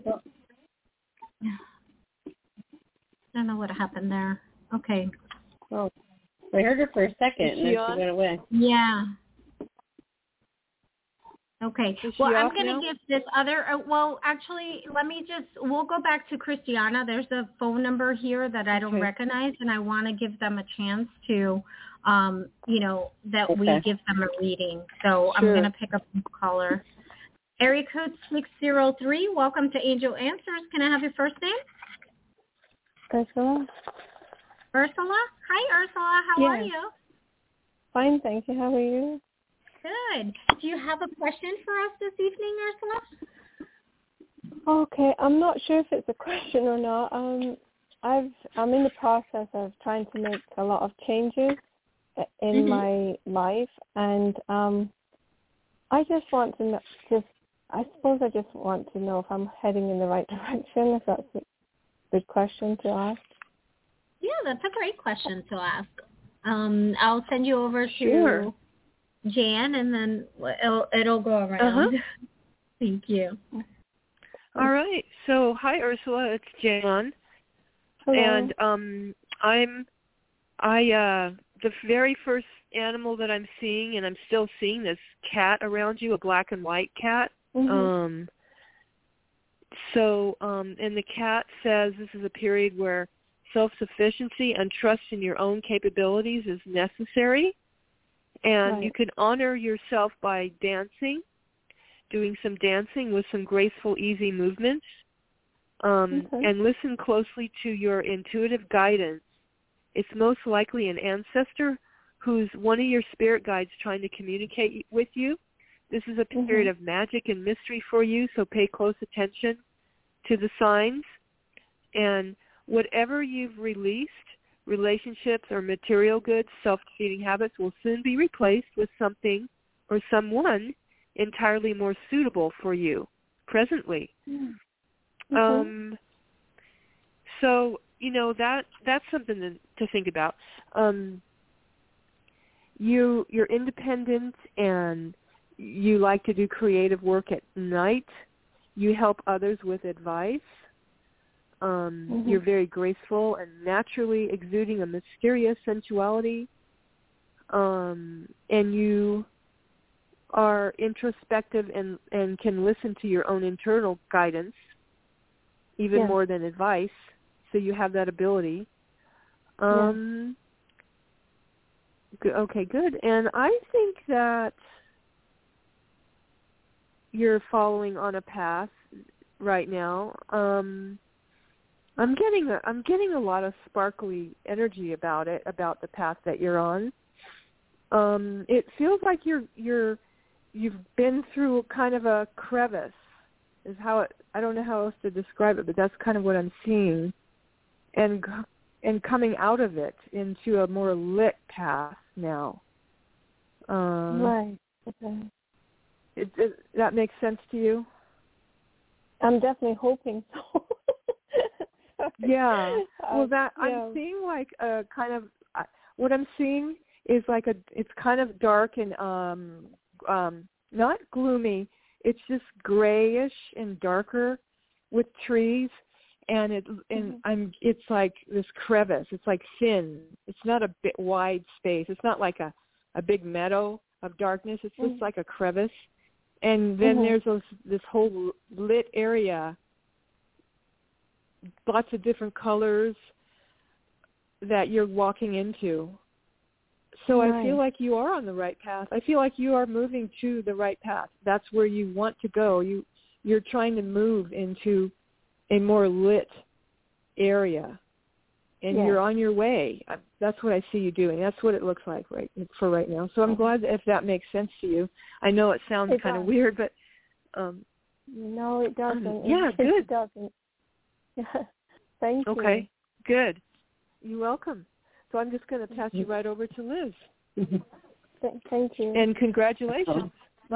I don't know what happened there. Okay. Oh, I heard her for a second, and then she went away. Yeah. Okay. Well, I'm going to give this other, actually, we'll go back to Christiana. There's a phone number here that I don't recognize, and I want to give them a chance to, that we give them a reading. So I'm going to pick up the caller. Area code 603. Welcome to Angel Answers. Can I have your first name? Ursula. Ursula? Hi, Ursula. How are you? Fine, thank you. How are you? Good. Do you have a question for us this evening, Ursula? Okay, I'm not sure if it's a question or not. I'm in the process of trying to make a lot of changes in my life, and I just want to know, I suppose I just want to know if I'm heading in the right direction, if that's a good question to ask. Yeah, that's a great question to ask. I'll send you over to Jan, and then it'll go around. Thank you. All right. So, hi, Ursula. It's Jan. Hello. And the very first animal that I'm seeing, and I'm still seeing this cat around you, a black and white cat. And the cat says this is a period where self-sufficiency and trust in your own capabilities is necessary. And you can honor yourself by dancing, doing some dancing with some graceful, easy movements, and listen closely to your intuitive guidance. It's most likely an ancestor who's one of your spirit guides trying to communicate with you. This is a period of magic and mystery for you, so pay close attention to the signs. And whatever you've released, relationships or material goods, self-defeating habits, will soon be replaced with something or someone entirely more suitable for you presently. So, that's something to think about. You're independent and you like to do creative work at night. You help others with advice. You're very graceful and naturally exuding a mysterious sensuality. And you are introspective and can listen to your own internal guidance, even more than advice. So you have that ability. Okay, good. And I think that you're following on a path right now. I'm getting a lot of sparkly energy about the path that you're on. It feels like you've been through kind of a crevice. Is how it. I don't know how else to describe it, but that's kind of what I'm seeing. And coming out of it into a more lit path now. Right. Okay. That makes sense to you? I'm definitely hoping so. Yeah. Well, I'm seeing like a kind of what I'm seeing is like it's kind of dark and not gloomy. It's just grayish and darker with trees, and it's like this crevice. It's like thin. It's not a bit wide space. It's not like a big meadow of darkness. It's just like a crevice. And then there's this whole lit area, lots of different colors that you're walking into. So I feel like you are on the right path. I feel like you are moving to the right path. That's where you want to go. You're trying to move into a more lit area, and you're on your way. That's what I see you doing. That's what it looks like for right now. So I'm glad if that makes sense to you. I know it sounds kind of weird, but no, it doesn't. Yeah, good. It doesn't. Thank you. Okay, good. You're welcome. So I'm just going to pass you right over to Liz. Thank you. And congratulations.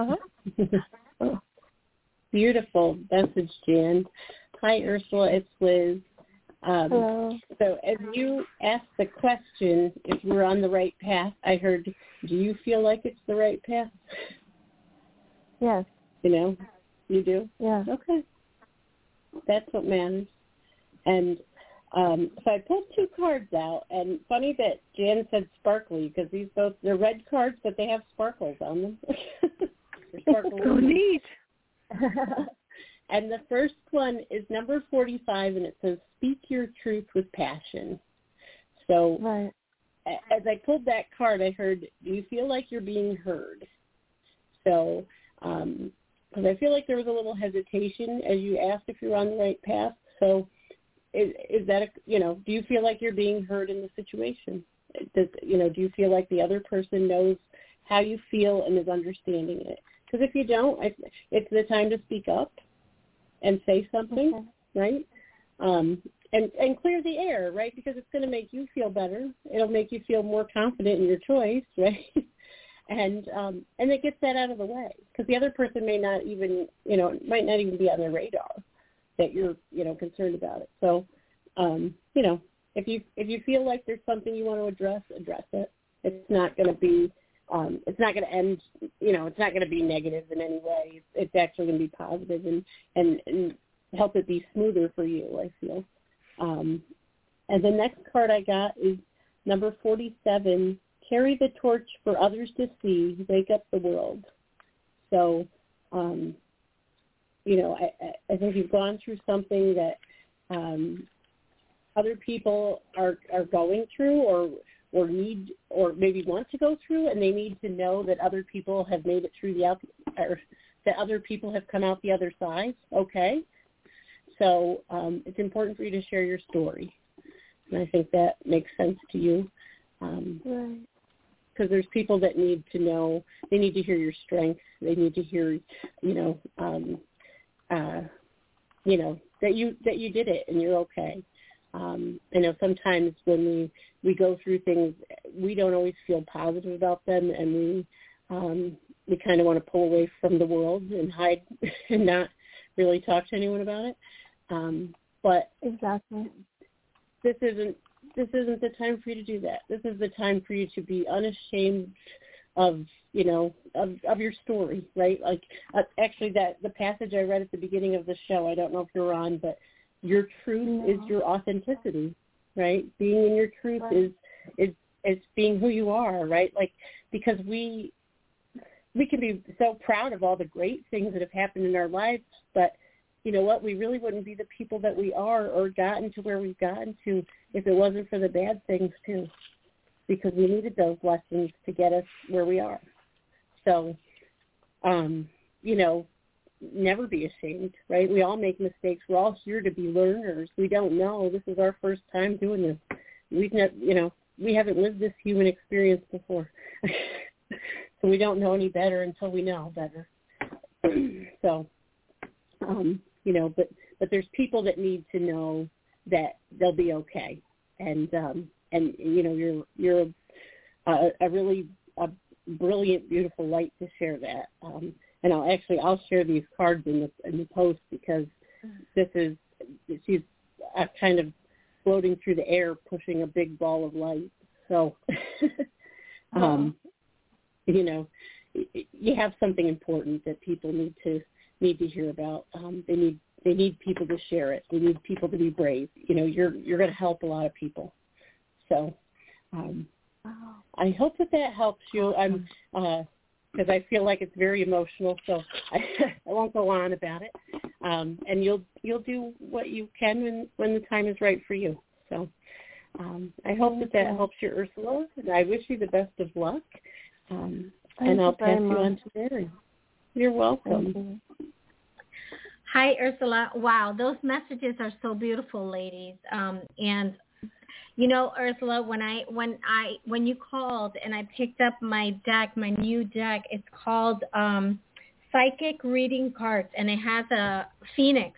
Beautiful message, Jan. Hi, Ursula. It's Liz. Hello. So as you asked the question, if we're on the right path, I heard, do you feel like it's the right path? Yes. You do? Yeah. Okay. That's what matters. And so I pulled two cards out, and funny that Jan said sparkly, because they're red cards, but they have sparkles on them. So neat. And the first one is number 45, and it says, speak your truth with passion. So as I pulled that card, I heard, do you feel like you're being heard? So because I feel like there was a little hesitation as you asked if you're on the right path. So is that, do you feel like you're being heard in the situation? Do you feel like the other person knows how you feel and is understanding it? Because if you don't, it's the time to speak up and say something, right? And clear the air, right? Because it's going to make you feel better. It'll make you feel more confident in your choice, right? And it gets that out of the way, because the other person may not even, might not even be on their radar that you're, concerned about it. So, if you feel like there's something you want to address it. It's not going to be, it's not going to end, it's not going to be negative in any way. It's actually going to be positive and help it be smoother for you, I feel. And the next card I got is number 47, carry the torch for others to see, wake up the world. So, I think you've gone through something that other people are going through or need or maybe want to go through, and they need to know that other people have made it through or that other people have come out the other side. Okay. So it's important for you to share your story. And I think that makes sense to you. Right. Because there's people that need to know, they need to hear your strength. They need to hear, that you did it and you're okay. I know sometimes when we go through things, we don't always feel positive about them, and we kind of want to pull away from the world and hide and not really talk to anyone about it. But exactly, this isn't the time for you to do that. This is the time for you to be unashamed of, you know, of your story, right? Like, actually, the passage I read at the beginning of the show, I don't know if you're on, but your truth is your authenticity, right? Being in your truth is being who you are, right? Like, because we can be so proud of all the great things that have happened in our lives, but you know what? We really wouldn't be the people that we are or gotten to where we've gotten to if it wasn't for the bad things too, because we needed those lessons to get us where we are. So, you know, never be ashamed, right? We all make mistakes. We're all here to be learners. We don't know. This is our first time doing this. We've never, you know, we haven't lived this human experience before. So we don't know any better until we know better. So, you know, but there's people that need to know that they'll be okay. And you know, you're a really brilliant, beautiful light to share that. And I'll share these cards in the post, because she's kind of floating through the air, pushing a big ball of light. So, you know, you have something important that people need to hear about. They need people to share it. They need people to be brave. You know, you're going to help a lot of people. So, I hope that helps you. Because I feel like it's very emotional, so I won't go on about it. And you'll do what you can when the time is right for you. So I hope that helps you, Ursula, and I wish you the best of luck. And I'll pass you on to Mary. You're welcome. Hi, Ursula. Wow, those messages are so beautiful, ladies. And you know, Ursula, when you called and I picked up my deck, my new deck, it's called Psychic Reading Cards, and it has a phoenix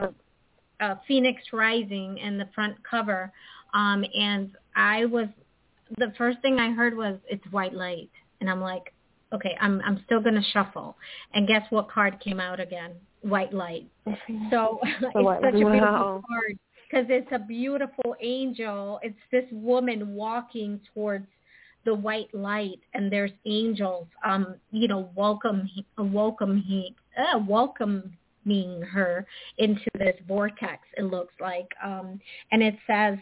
rising in the front cover. And the first thing I heard was, it's white light, and I'm like, okay, I'm still gonna shuffle, and guess what card came out again? White light. So it's such a beautiful card, because it's a beautiful angel. It's this woman walking towards the white light, and there's angels, you know, welcoming her into this vortex, it looks like. And it says,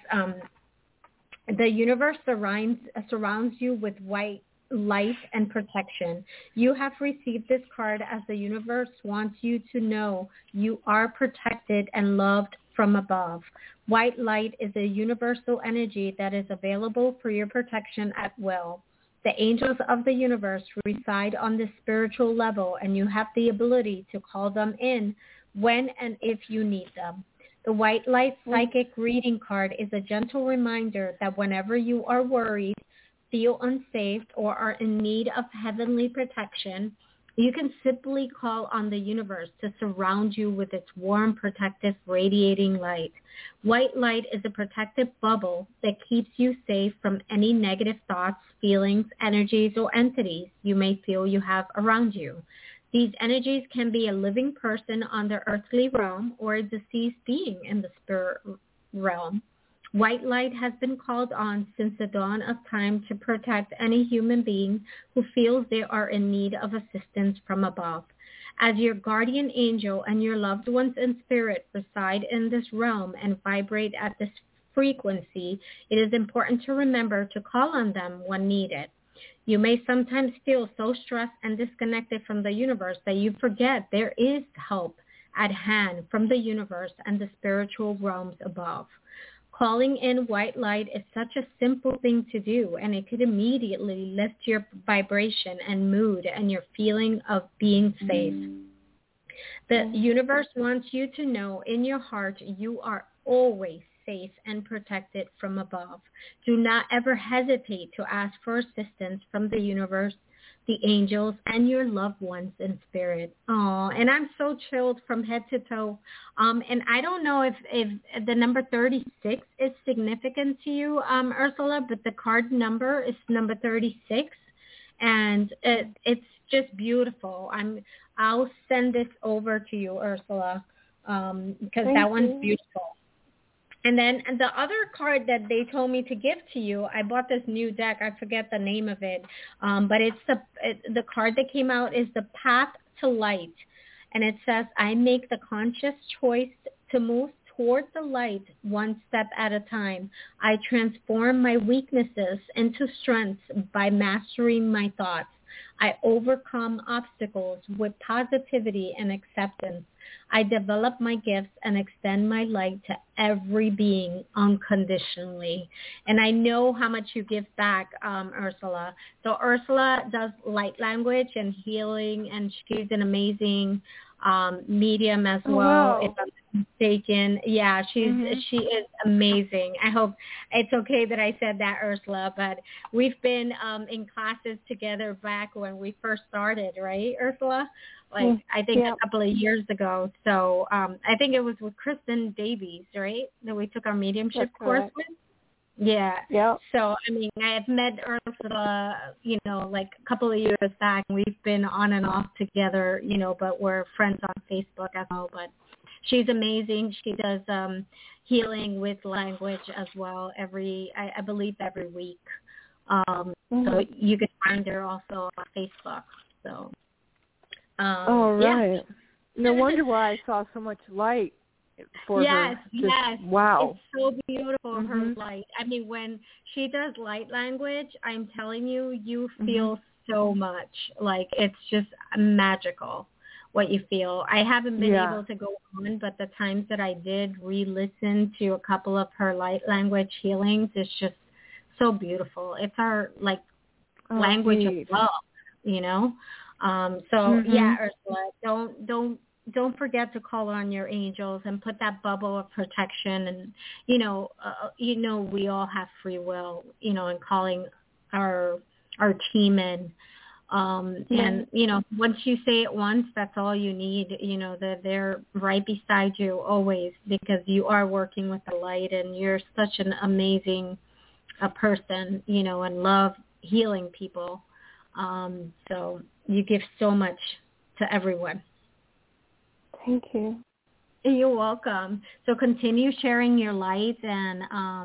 the universe surrounds you with white light and protection. You have received this card as the universe wants you to know you are protected and loved from above. White light is a universal energy that is available for your protection at will. The angels of the universe reside on the spiritual level, and you have the ability to call them in when and if you need them. The white light psychic reading card is a gentle reminder that whenever you are worried, feel unsafe, or are in need of heavenly protection, you can simply call on the universe to surround you with its warm, protective, radiating light. White light is a protective bubble that keeps you safe from any negative thoughts, feelings, energies, or entities you may feel you have around you. These energies can be a living person on the earthly realm or a deceased being in the spirit realm. White light has been called on since the dawn of time to protect any human being who feels they are in need of assistance from above. As your guardian angel and your loved ones in spirit reside in this realm and vibrate at this frequency, it is important to remember to call on them when needed. You may sometimes feel so stressed and disconnected from the universe that you forget there is help at hand from the universe and the spiritual realms above. Calling in white light is such a simple thing to do, and it could immediately lift your vibration and mood and your feeling of being safe. The universe wants you to know in your heart you are always safe and protected from above. Do not ever hesitate to ask for assistance from the universe, the angels, and your loved ones in spirit. Oh, and I'm so chilled from head to toe. And I don't know if the number 36 is significant to you, Ursula, but the card number is number 36, and it's just beautiful. I'll send this over to you, Ursula, because that one's beautiful. And then the other card that they told me to give to you, I bought this new deck. I forget the name of it, but it's the card that came out is the Path to Light, and it says, "I make the conscious choice to move toward the light one step at a time. I transform my weaknesses into strengths by mastering my thoughts. I overcome obstacles with positivity and acceptance. I develop my gifts and extend my light to every being unconditionally." And I know how much you give back, Ursula. So Ursula does light language and healing, and she's an amazing medium as well. Wow. If I'm not mistaken. Yeah, she is amazing. I hope it's okay that I said that, Ursula, but we've been in classes together back when we first started, right, Ursula? Like, I think a couple of years ago. So I think it was with Kristen Davies, right, that we took our mediumship course with? Yeah. Yeah. So, I mean, I have met Ursula, like a couple of years back. We've been on and off together, but we're friends on Facebook as well. But she's amazing. She does healing with language as well I believe every week. So you can find her also on Facebook. So, all right. Yeah. No wonder why I saw so much light for her. Yes. Wow. It's so beautiful, her light. I mean, when she does light language, I'm telling you, you feel so much. Like, it's just magical what you feel. I haven't been able to go on, but the times that I did re-listen to a couple of her light language healings, it's just so beautiful. It's our, language of love, So, yeah, Ursula, don't forget to call on your angels and put that bubble of protection. And, we all have free will, in calling our team in. And, once you say it once, that's all you need, that they're right beside you always, because you are working with the light, and you're such an amazing person, and love healing people. So you give so much to everyone. Thank you. You're welcome. So continue sharing your light, and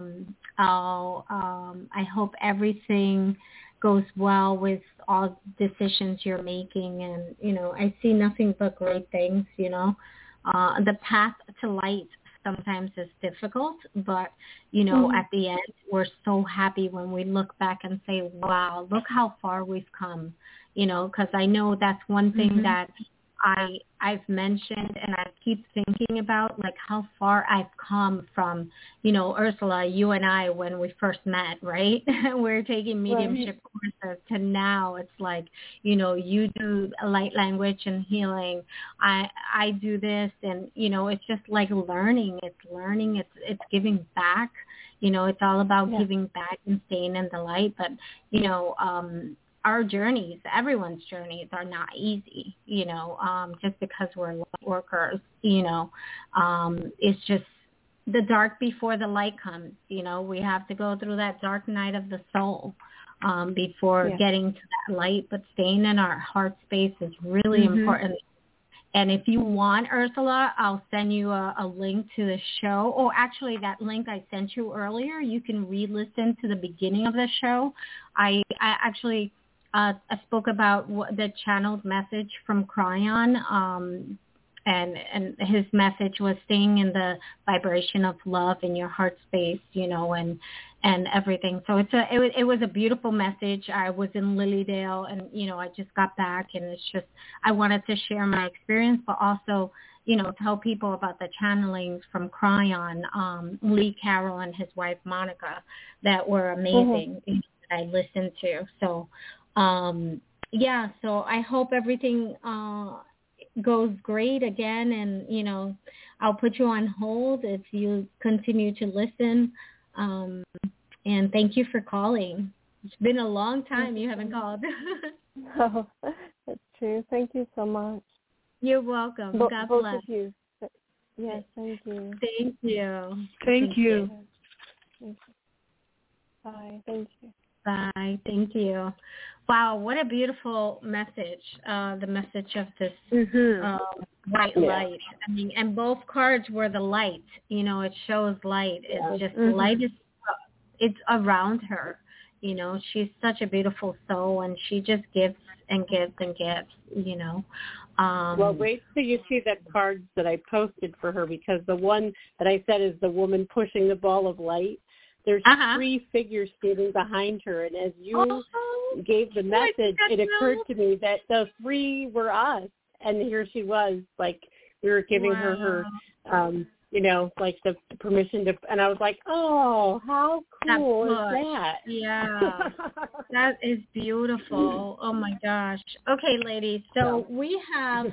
I hope everything goes well with all decisions you're making. And, I see nothing but great things, The path to light sometimes is difficult, but, at the end, we're so happy when we look back and say, wow, look how far we've come, because I know that's one thing that I've mentioned, and I keep thinking about, how far I've come from, Ursula, you and I, when we first met, right? We're taking mediumship courses, to now it's like, you do light language and healing. I do this, and, it's just like learning. It's giving back. It's all about giving back and staying in the light. But, our journeys, everyone's journeys, are not easy, just because we're light workers, it's just the dark before the light comes, we have to go through that dark night of the soul before getting to that light. But staying in our heart space is really important. And if you want, Ursula, I'll send you a link to the show. Oh, actually, that link I sent you earlier, you can re-listen to the beginning of the show. I actually... I spoke about the channeled message from Cryon, and his message was staying in the vibration of love in your heart space, and everything. So it was a beautiful message. I was in Lilydale, and I just got back, and it's just, I wanted to share my experience, but also, tell people about the channelings from Cryon, Lee Carroll and his wife Monica, that were amazing, that I listened to. So. So I hope everything goes great again, and, I'll put you on hold if you continue to listen. And thank you for calling. It's been a long time you haven't called. No, that's true. Thank you so much. You're welcome. God both bless. Of you. Yes, thank you. Thank you. Thank you. Bye. Thank you. Bye. Thank you. Wow, what a beautiful message, the message of this white light. I mean, and both cards were the light. You know, it shows light. It's just the light is it's around her. You know, she's such a beautiful soul, and she just gives and gives and gives. You know. Well, wait till you see the cards that I posted for her, because the one that I said is the woman pushing the ball of light. There's 3 figures standing behind her, and as you gave the message, it occurred to me that the 3 were us, and here she was, like we were giving her you know, like the permission to, and I was like, oh, how cool is that? Yeah, that is beautiful. Oh my gosh. Okay, ladies, so we have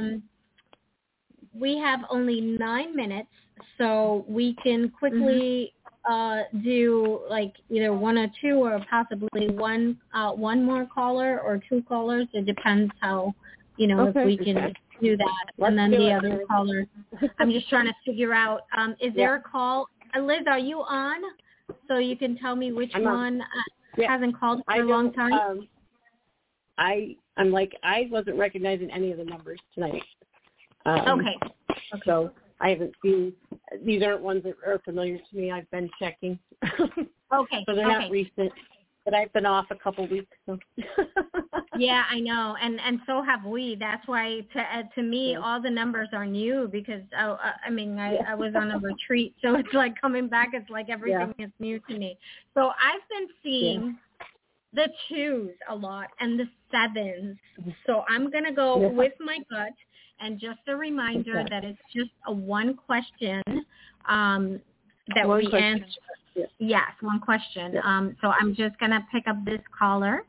only 9 minutes, so we can quickly do like either 1 or 2, or possibly one more caller or 2 callers. It depends how, you know, if we can do that. And then the other caller, I'm just trying to figure out, is there a call? Liz, are you on? So you can tell me which one hasn't called for a long time? I'm like, I wasn't recognizing any of the numbers tonight. Okay. So I haven't seen, these aren't ones that are familiar to me. I've been checking. Okay. So they're not recent, but I've been off a couple weeks. So. Yeah, I know, and so have we. That's why to me all the numbers are new, because I mean I was on a retreat, so it's like coming back. It's like everything is new to me. So I've been seeing the 2s a lot and the 7s. So I'm gonna go with my gut, and just a reminder that it's just a one question that we answer. Yes, one question. So I'm just gonna pick up this caller.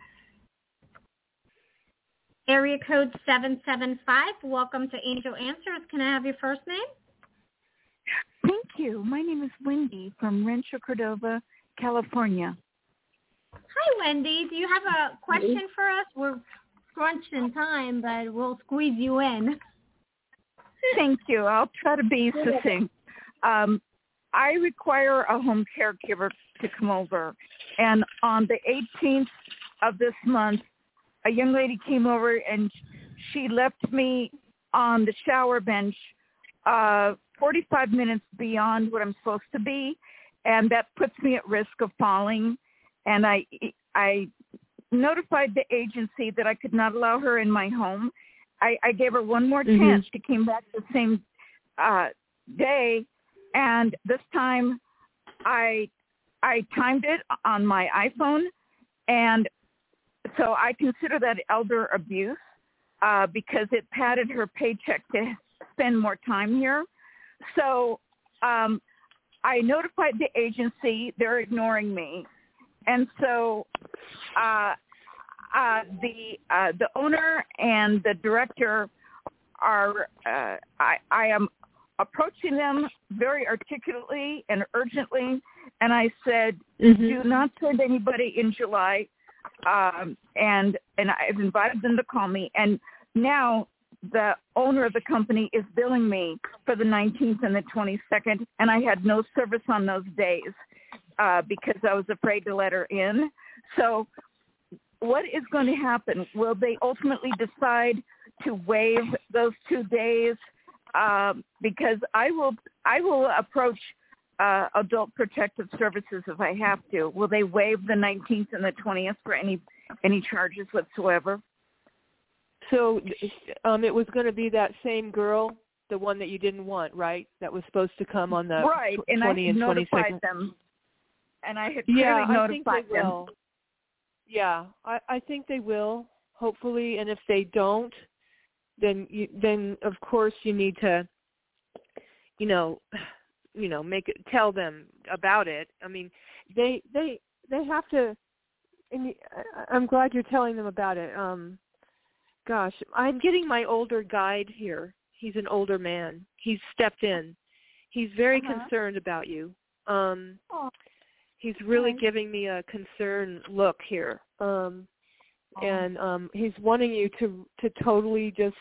Area code 775. Welcome to Angel Answers. Can I have your first name? Thank you. My name is Wendy from Rancho Cordova, California. Hi, Wendy. Do you have a question for us? We're crunched in time, but we'll squeeze you in. Thank you. I'll try to be succinct. I require a home caregiver to come over, and on the 18th of this month, a young lady came over and she left me on the shower bench 45 minutes beyond what I'm supposed to be, and that puts me at risk of falling. And I notified the agency that I could not allow her in my home. I gave her one more chance. She came back the same day, and this time I timed it on my iPhone, and so I consider that elder abuse because it padded her paycheck to spend more time here. So I notified the agency. They're ignoring me. And so the owner and the director are I am approaching them very articulately and urgently. And I said, do not send anybody in July. And I've invited them to call me, and now the owner of the company is billing me for the 19th and the 22nd, and I had no service on those days because I was afraid to let her in. So what is going to happen? Will they ultimately decide to waive those 2 days? Because I will approach Adult Protective Services if I have to. Will they waive the 19th and the 20th for any charges whatsoever? So it was going to be that same girl, the one that you didn't want, right? That was supposed to come on the 20 and 22nd. Them. And I had clearly notified them. Will. Yeah, I think they will, hopefully. And if they don't, then of course you need to, tell them about it. I mean, they have to. And I'm glad you're telling them about it. Gosh, I'm getting my older guide here. He's an older man. He's stepped in. He's very concerned about you. He's really giving me a concerned look here. And he's wanting you to totally just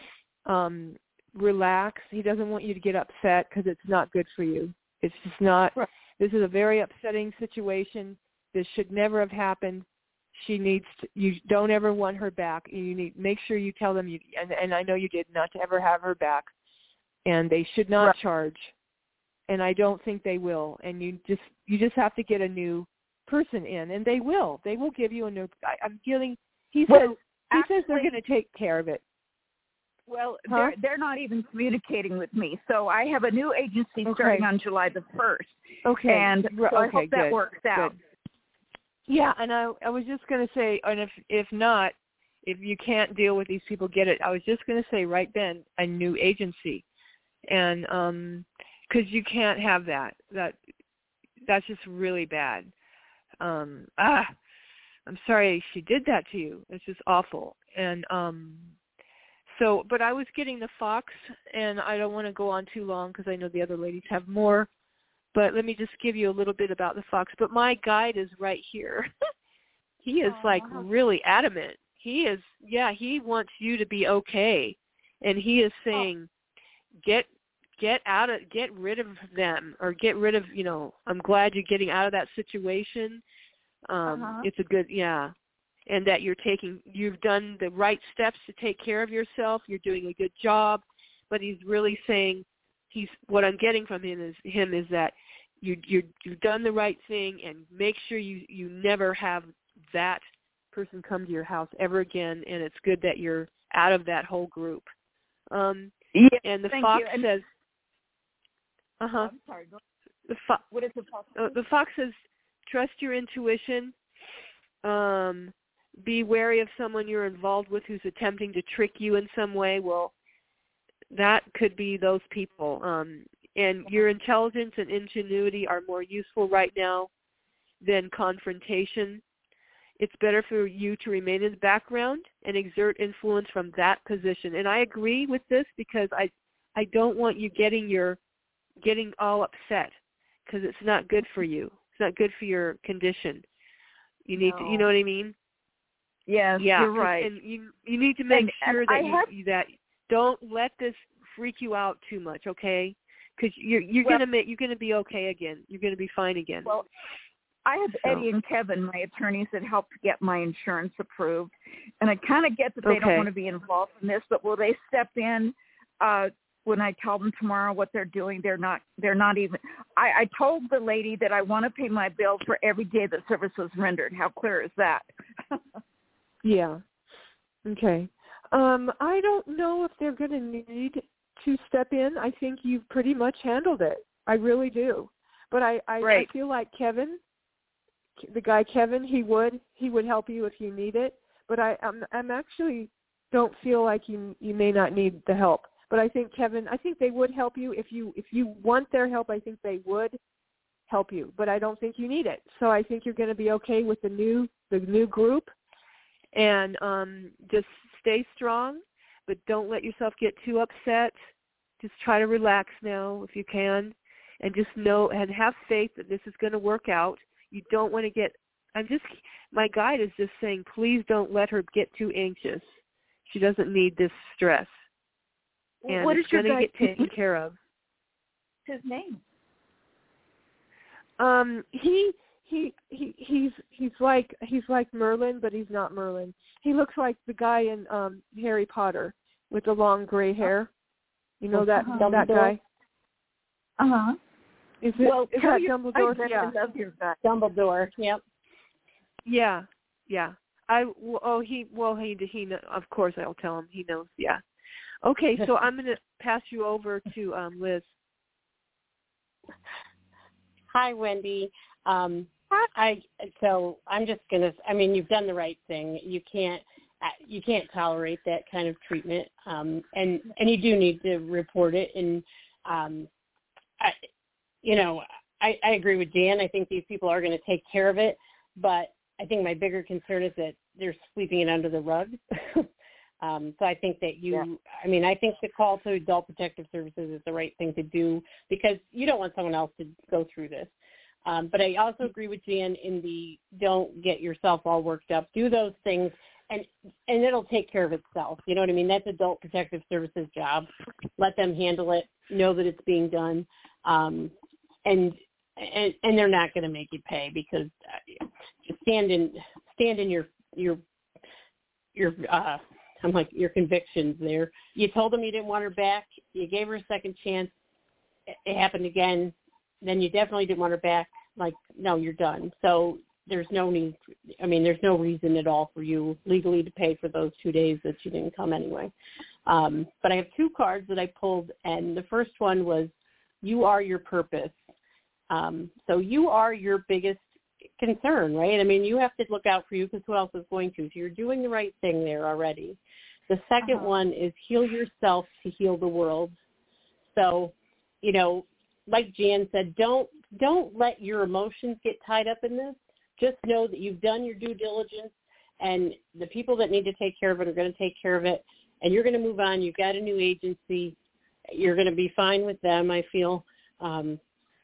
relax. He doesn't want you to get upset because it's not good for you. It's just not. Right. This is a very upsetting situation. This should never have happened. you don't ever want her back. Make sure you tell them and I know you did, not to ever have her back, and they should not charge, and I don't think they will. And you just have to get a new person in, and they will give you a new. He says they're going to take care of it. Well, they're not even communicating with me. So I have a new agency starting on July the 1st. Okay. And so I hope that works out. Yeah, and I was just going to say, and if not, if you can't deal with these people, get it. I was just going to say right then, a new agency. And because you can't have that. That's just really bad. I'm sorry she did that to you. It's just awful. And so, but I was getting the Fox, and I don't want to go on too long because I know the other ladies have more. But let me just give you a little bit about the Fox. But my guide is right here. He is really adamant. He wants you to be okay. And he is saying, get rid of them, or get rid of, I'm glad you're getting out of that situation. It's a good, and that you've done the right steps to take care of yourself. You're doing a good job. But he's really saying, what I'm getting from him is that you've done the right thing, and make sure you never have that person come to your house ever again. And it's good that you're out of that whole group. And the Fox says, I'm sorry. What is the Fox? The Fox says, trust your intuition. Be wary of someone you're involved with who's attempting to trick you in some way. Well, that could be those people. And your intelligence and ingenuity are more useful right now than confrontation. It's better for you to remain in the background and exert influence from that position. And I agree with this because I don't want you getting all upset, because it's not good for you. It's not good for your condition. You need to, you know what I mean? Yes, you're right. And you need to make sure that that don't let this freak you out too much, okay? Because you're gonna be okay again. You're gonna be fine again. Well, I have Eddie and Kevin, my attorneys, that helped get my insurance approved, and I kind of get that they don't want to be involved in this, but will they step in when I tell them tomorrow what they're doing? They're not even. I told the lady that I want to pay my bill for every day that service was rendered. How clear is that? Yeah. Okay. I don't know if they're going to need to step in. I think you've pretty much handled it. I really do. But I feel like Kevin, the guy Kevin, he would help you if you need it. But I'm actually don't feel like you may not need the help. But I think Kevin, they would help you if you want their help. I think they would help you. But I don't think you need it. So I think you're going to be okay with the new group. And just stay strong, but don't let yourself get too upset. Just try to relax now if you can, and just know and have faith that this is going to work out. You don't want to get. My guide is just saying, please don't let her get too anxious. She doesn't need this stress. And what is it's going to get taken care of. His name? He's like Merlin, but he's not Merlin. He looks like the guy in Harry Potter with the long gray hair. You know that guy? Uh-huh. Is that Dumbledore? I love your guy. Dumbledore. Yep. Yeah. He of course I'll tell him. He knows. Yeah. Okay, so I'm going to pass you over to Liz. Hi, Wendy. So I'm just gonna. I mean, you've done the right thing. You can't tolerate that kind of treatment, and you do need to report it. And I agree with Jan. I think these people are going to take care of it, but I think my bigger concern is that they're sweeping it under the rug. So I think that I think the call to Adult Protective Services is the right thing to do, because you don't want someone else to go through this. But I also agree with Jan in the don't get yourself all worked up. Do those things, and it'll take care of itself. You know what I mean? That's Adult Protective Services' job. Let them handle it. Know that it's being done, and they're not going to make you pay, because stand stand in your I'm like, your convictions there. You told them you didn't want her back. You gave her a second chance. It happened again. Then you definitely didn't want her back. Like, no, you're done. So there's no need. There's no reason at all for you legally to pay for those 2 days that you didn't come anyway. But I have 2 cards that I pulled, and the first one was, you are your purpose. So you are your biggest concern, right? You have to look out for you because who else is going to? So you're doing the right thing there already. The second one is heal yourself to heal the world. So, like Jan said, don't let your emotions get tied up in this. Just know that you've done your due diligence, and the people that need to take care of it are going to take care of it, and you're going to move on. You've got a new agency. You're going to be fine with them, I feel. And,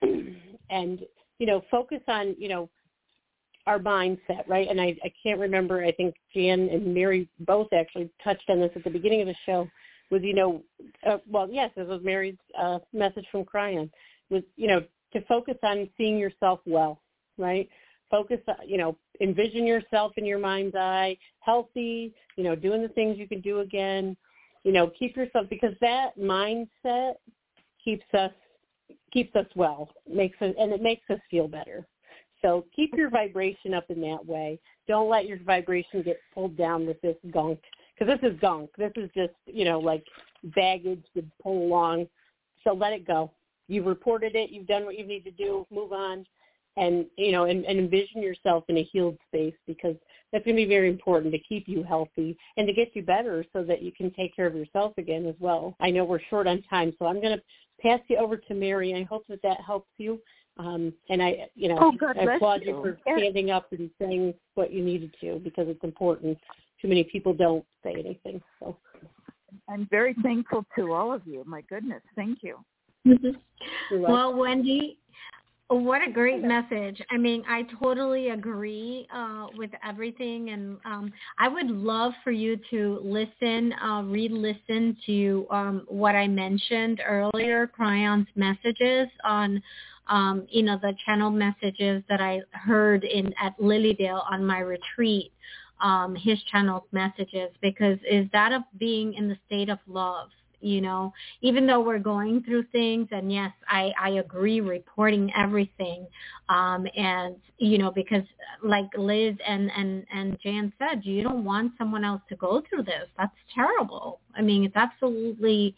focus on, our mindset, right? And I can't remember, I think Jan and Mary both actually touched on this at the beginning of the show, was, yes, this was Mary's message from Cryon, was, to focus on seeing yourself well, right? Focus, envision yourself in your mind's eye, healthy, doing the things you can do again, keep yourself, because that mindset keeps us well, it makes us feel better. So keep your vibration up in that way. Don't let your vibration get pulled down with this gunk, because this is gunk. This is just, like baggage to pull along. So let it go. You've reported it. You've done what you need to do. Move on, and envision yourself in a healed space, because that's going to be very important to keep you healthy and to get you better so that you can take care of yourself again as well. I know we're short on time, so I'm going to pass you over to Mary. I hope that helps you. And I applaud you for standing up and saying what you needed to, because it's important. Too many people don't say anything. So I'm very thankful to all of you. My goodness, thank you. Well, Wendy, what a great message. I totally agree with everything, and I would love for you to re-listen to what I mentioned earlier, Cryon's messages on the channel messages that I heard at Lilydale on my retreat, his channel's messages, because is that of being in the state of love, even though we're going through things. And yes, I agree reporting everything. And, because like Liz and Jan said, you don't want someone else to go through this. That's terrible. It's absolutely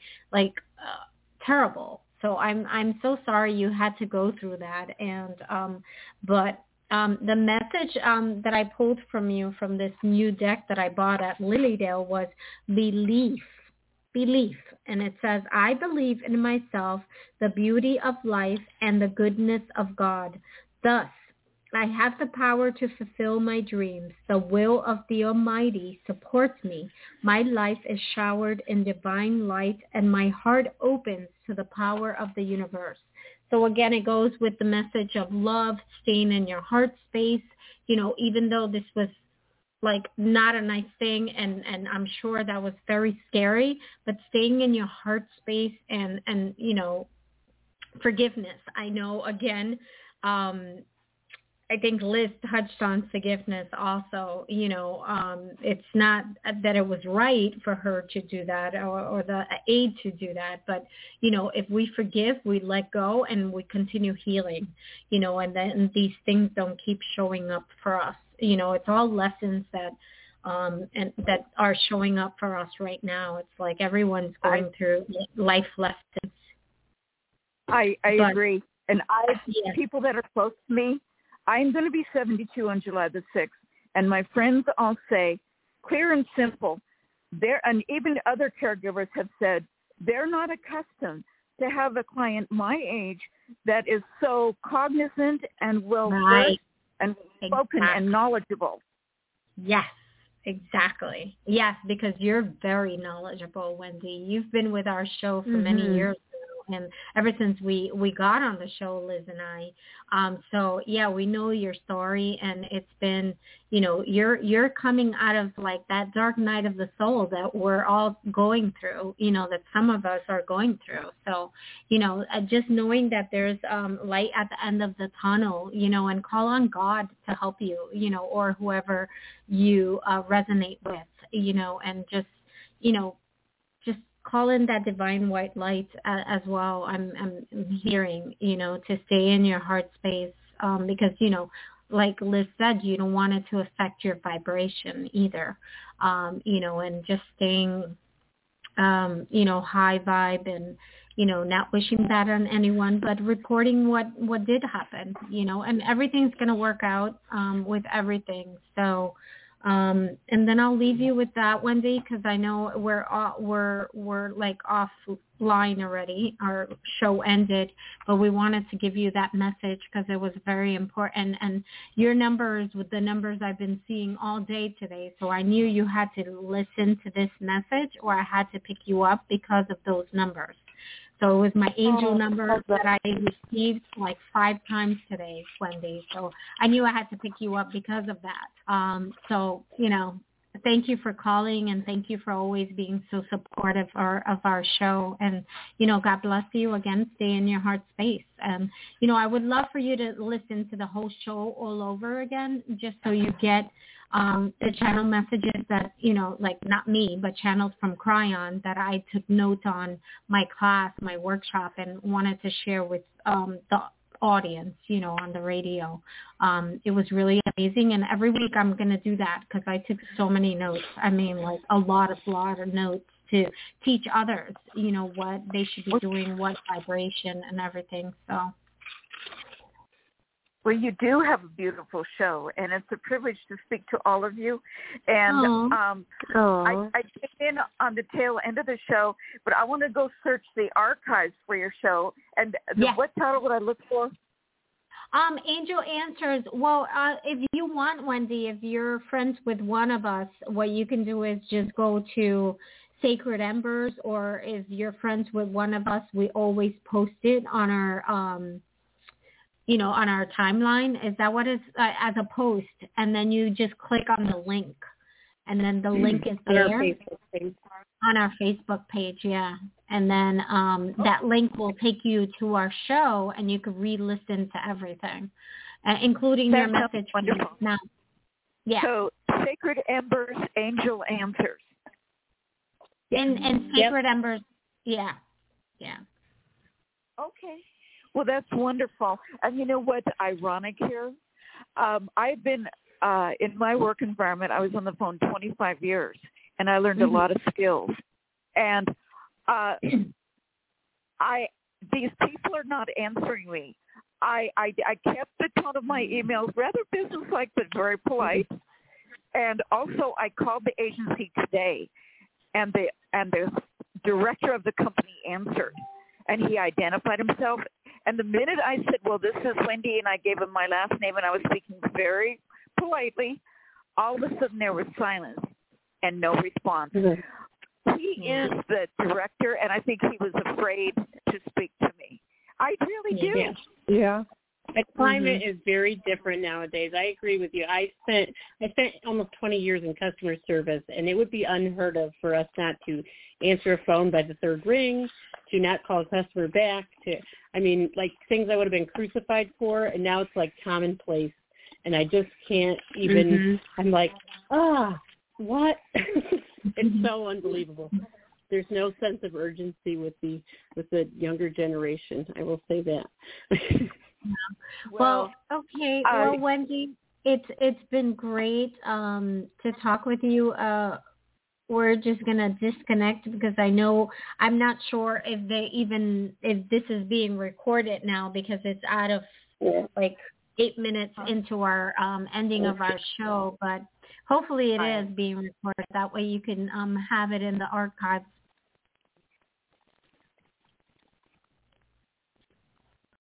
terrible. So I'm so sorry you had to go through that. And but the message that I pulled from you from this new deck that I bought at Lilydale was belief. And it says, I believe in myself, the beauty of life, and the goodness of God. Thus, I have the power to fulfill my dreams. The will of the Almighty supports me. My life is showered in divine light, and my heart opens to the power of the universe. So again, it goes with the message of love, staying in your heart space. Even though this was not a nice thing, and I'm sure that was very scary, but staying in your heart space and forgiveness. I know, again, I think Liz touched on forgiveness also. It's not that it was right for her to do that or the aide to do that, but, if we forgive, we let go and we continue healing, and then these things don't keep showing up for us. It's all lessons that and that are showing up for us right now. It's like everyone's going through life lessons. I agree. And people that are close to me, I'm going to be 72 on July the 6th, and my friends all say, clear and simple, and even other caregivers have said, they're not accustomed to have a client my age that is so cognizant and well-versed and spoken and knowledgeable. Yes, exactly. Yes, because you're very knowledgeable, Wendy. You've been with our show for many years now, and ever since we got on the show, Liz and I. So yeah, we know your story, and it's been, you're coming out of like that dark night of the soul that we're all going through, that some of us are going through. So, just knowing that there's light at the end of the tunnel, and call on God to help you, or whoever you resonate with, and just call in that divine white light as well. I'm hearing, to stay in your heart space, because, like Liz said, you don't want it to affect your vibration either, and just staying, high vibe and, not wishing bad on anyone, but reporting what did happen, and everything's going to work out with everything. So, and then I'll leave you with that, Wendy, because I know we're like offline already. Our show ended, but we wanted to give you that message because it was very important. And your numbers with the numbers I've been seeing all day today, so I knew you had to listen to this message, or I had to pick you up because of those numbers. So it was my angel number that I received like 5 times today, Wendy. So I knew I had to pick you up because of that. So, thank you for calling, and thank you for always being so supportive of our show. And, God bless you again. Stay in your heart space. And, I would love for you to listen to the whole show all over again, just so you get the channel messages that, like not me, but channels from Cryon that I took note on my class, my workshop, and wanted to share with the audience, on the radio. It was really amazing. And every week I'm going to do that because I took so many notes. I mean, like a lot of notes to teach others, what they should be doing, what vibration and everything. So. Well, you do have a beautiful show, and it's a privilege to speak to all of you. And I came in on the tail end of the show, but I want to go search the archives for your show. And what title would I look for? Angel Answers. Well, if you want, Wendy, if you're friends with one of us, what you can do is just go to Sacred Embers, or if you're friends with one of us, we always post it on our on our timeline. Is that what it's as a post? And then you just click on the link, and then the link is there on our Facebook page. Yeah. And then that link will take you to our show, and you can re-listen to everything, including your message. Wonderful. Now. Yeah. So Sacred Embers, Angel Answers. And Sacred Embers. Yeah. Yeah. Okay. Well, that's wonderful. And you know what's ironic here? I've been, in my work environment, I was on the phone 25 years, and I learned a lot of skills. And these people are not answering me. I kept the tone of my emails rather businesslike but very polite. And also I called the agency today, and the director of the company answered, and he identified himself. And the minute I said, well, this is Wendy, and I gave him my last name, and I was speaking very politely, all of a sudden there was silence and no response. He is the director, and I think he was afraid to speak to me. I really do. Yeah. The climate is very different nowadays. I agree with you. I spent almost 20 years in customer service, and it would be unheard of for us not to answer a phone by the third ring, to not call a customer back, like things I would have been crucified for, and now it's like commonplace, and I just can't even, I'm like, what? It's so unbelievable. There's no sense of urgency with the younger generation. I will say that. Well, okay. Well, Wendy, it's been great to talk with you. We're just gonna disconnect because I'm not sure if this is being recorded now, because it's out of like 8 minutes into our ending of our show, but hopefully it is being recorded. That way you can have it in the archives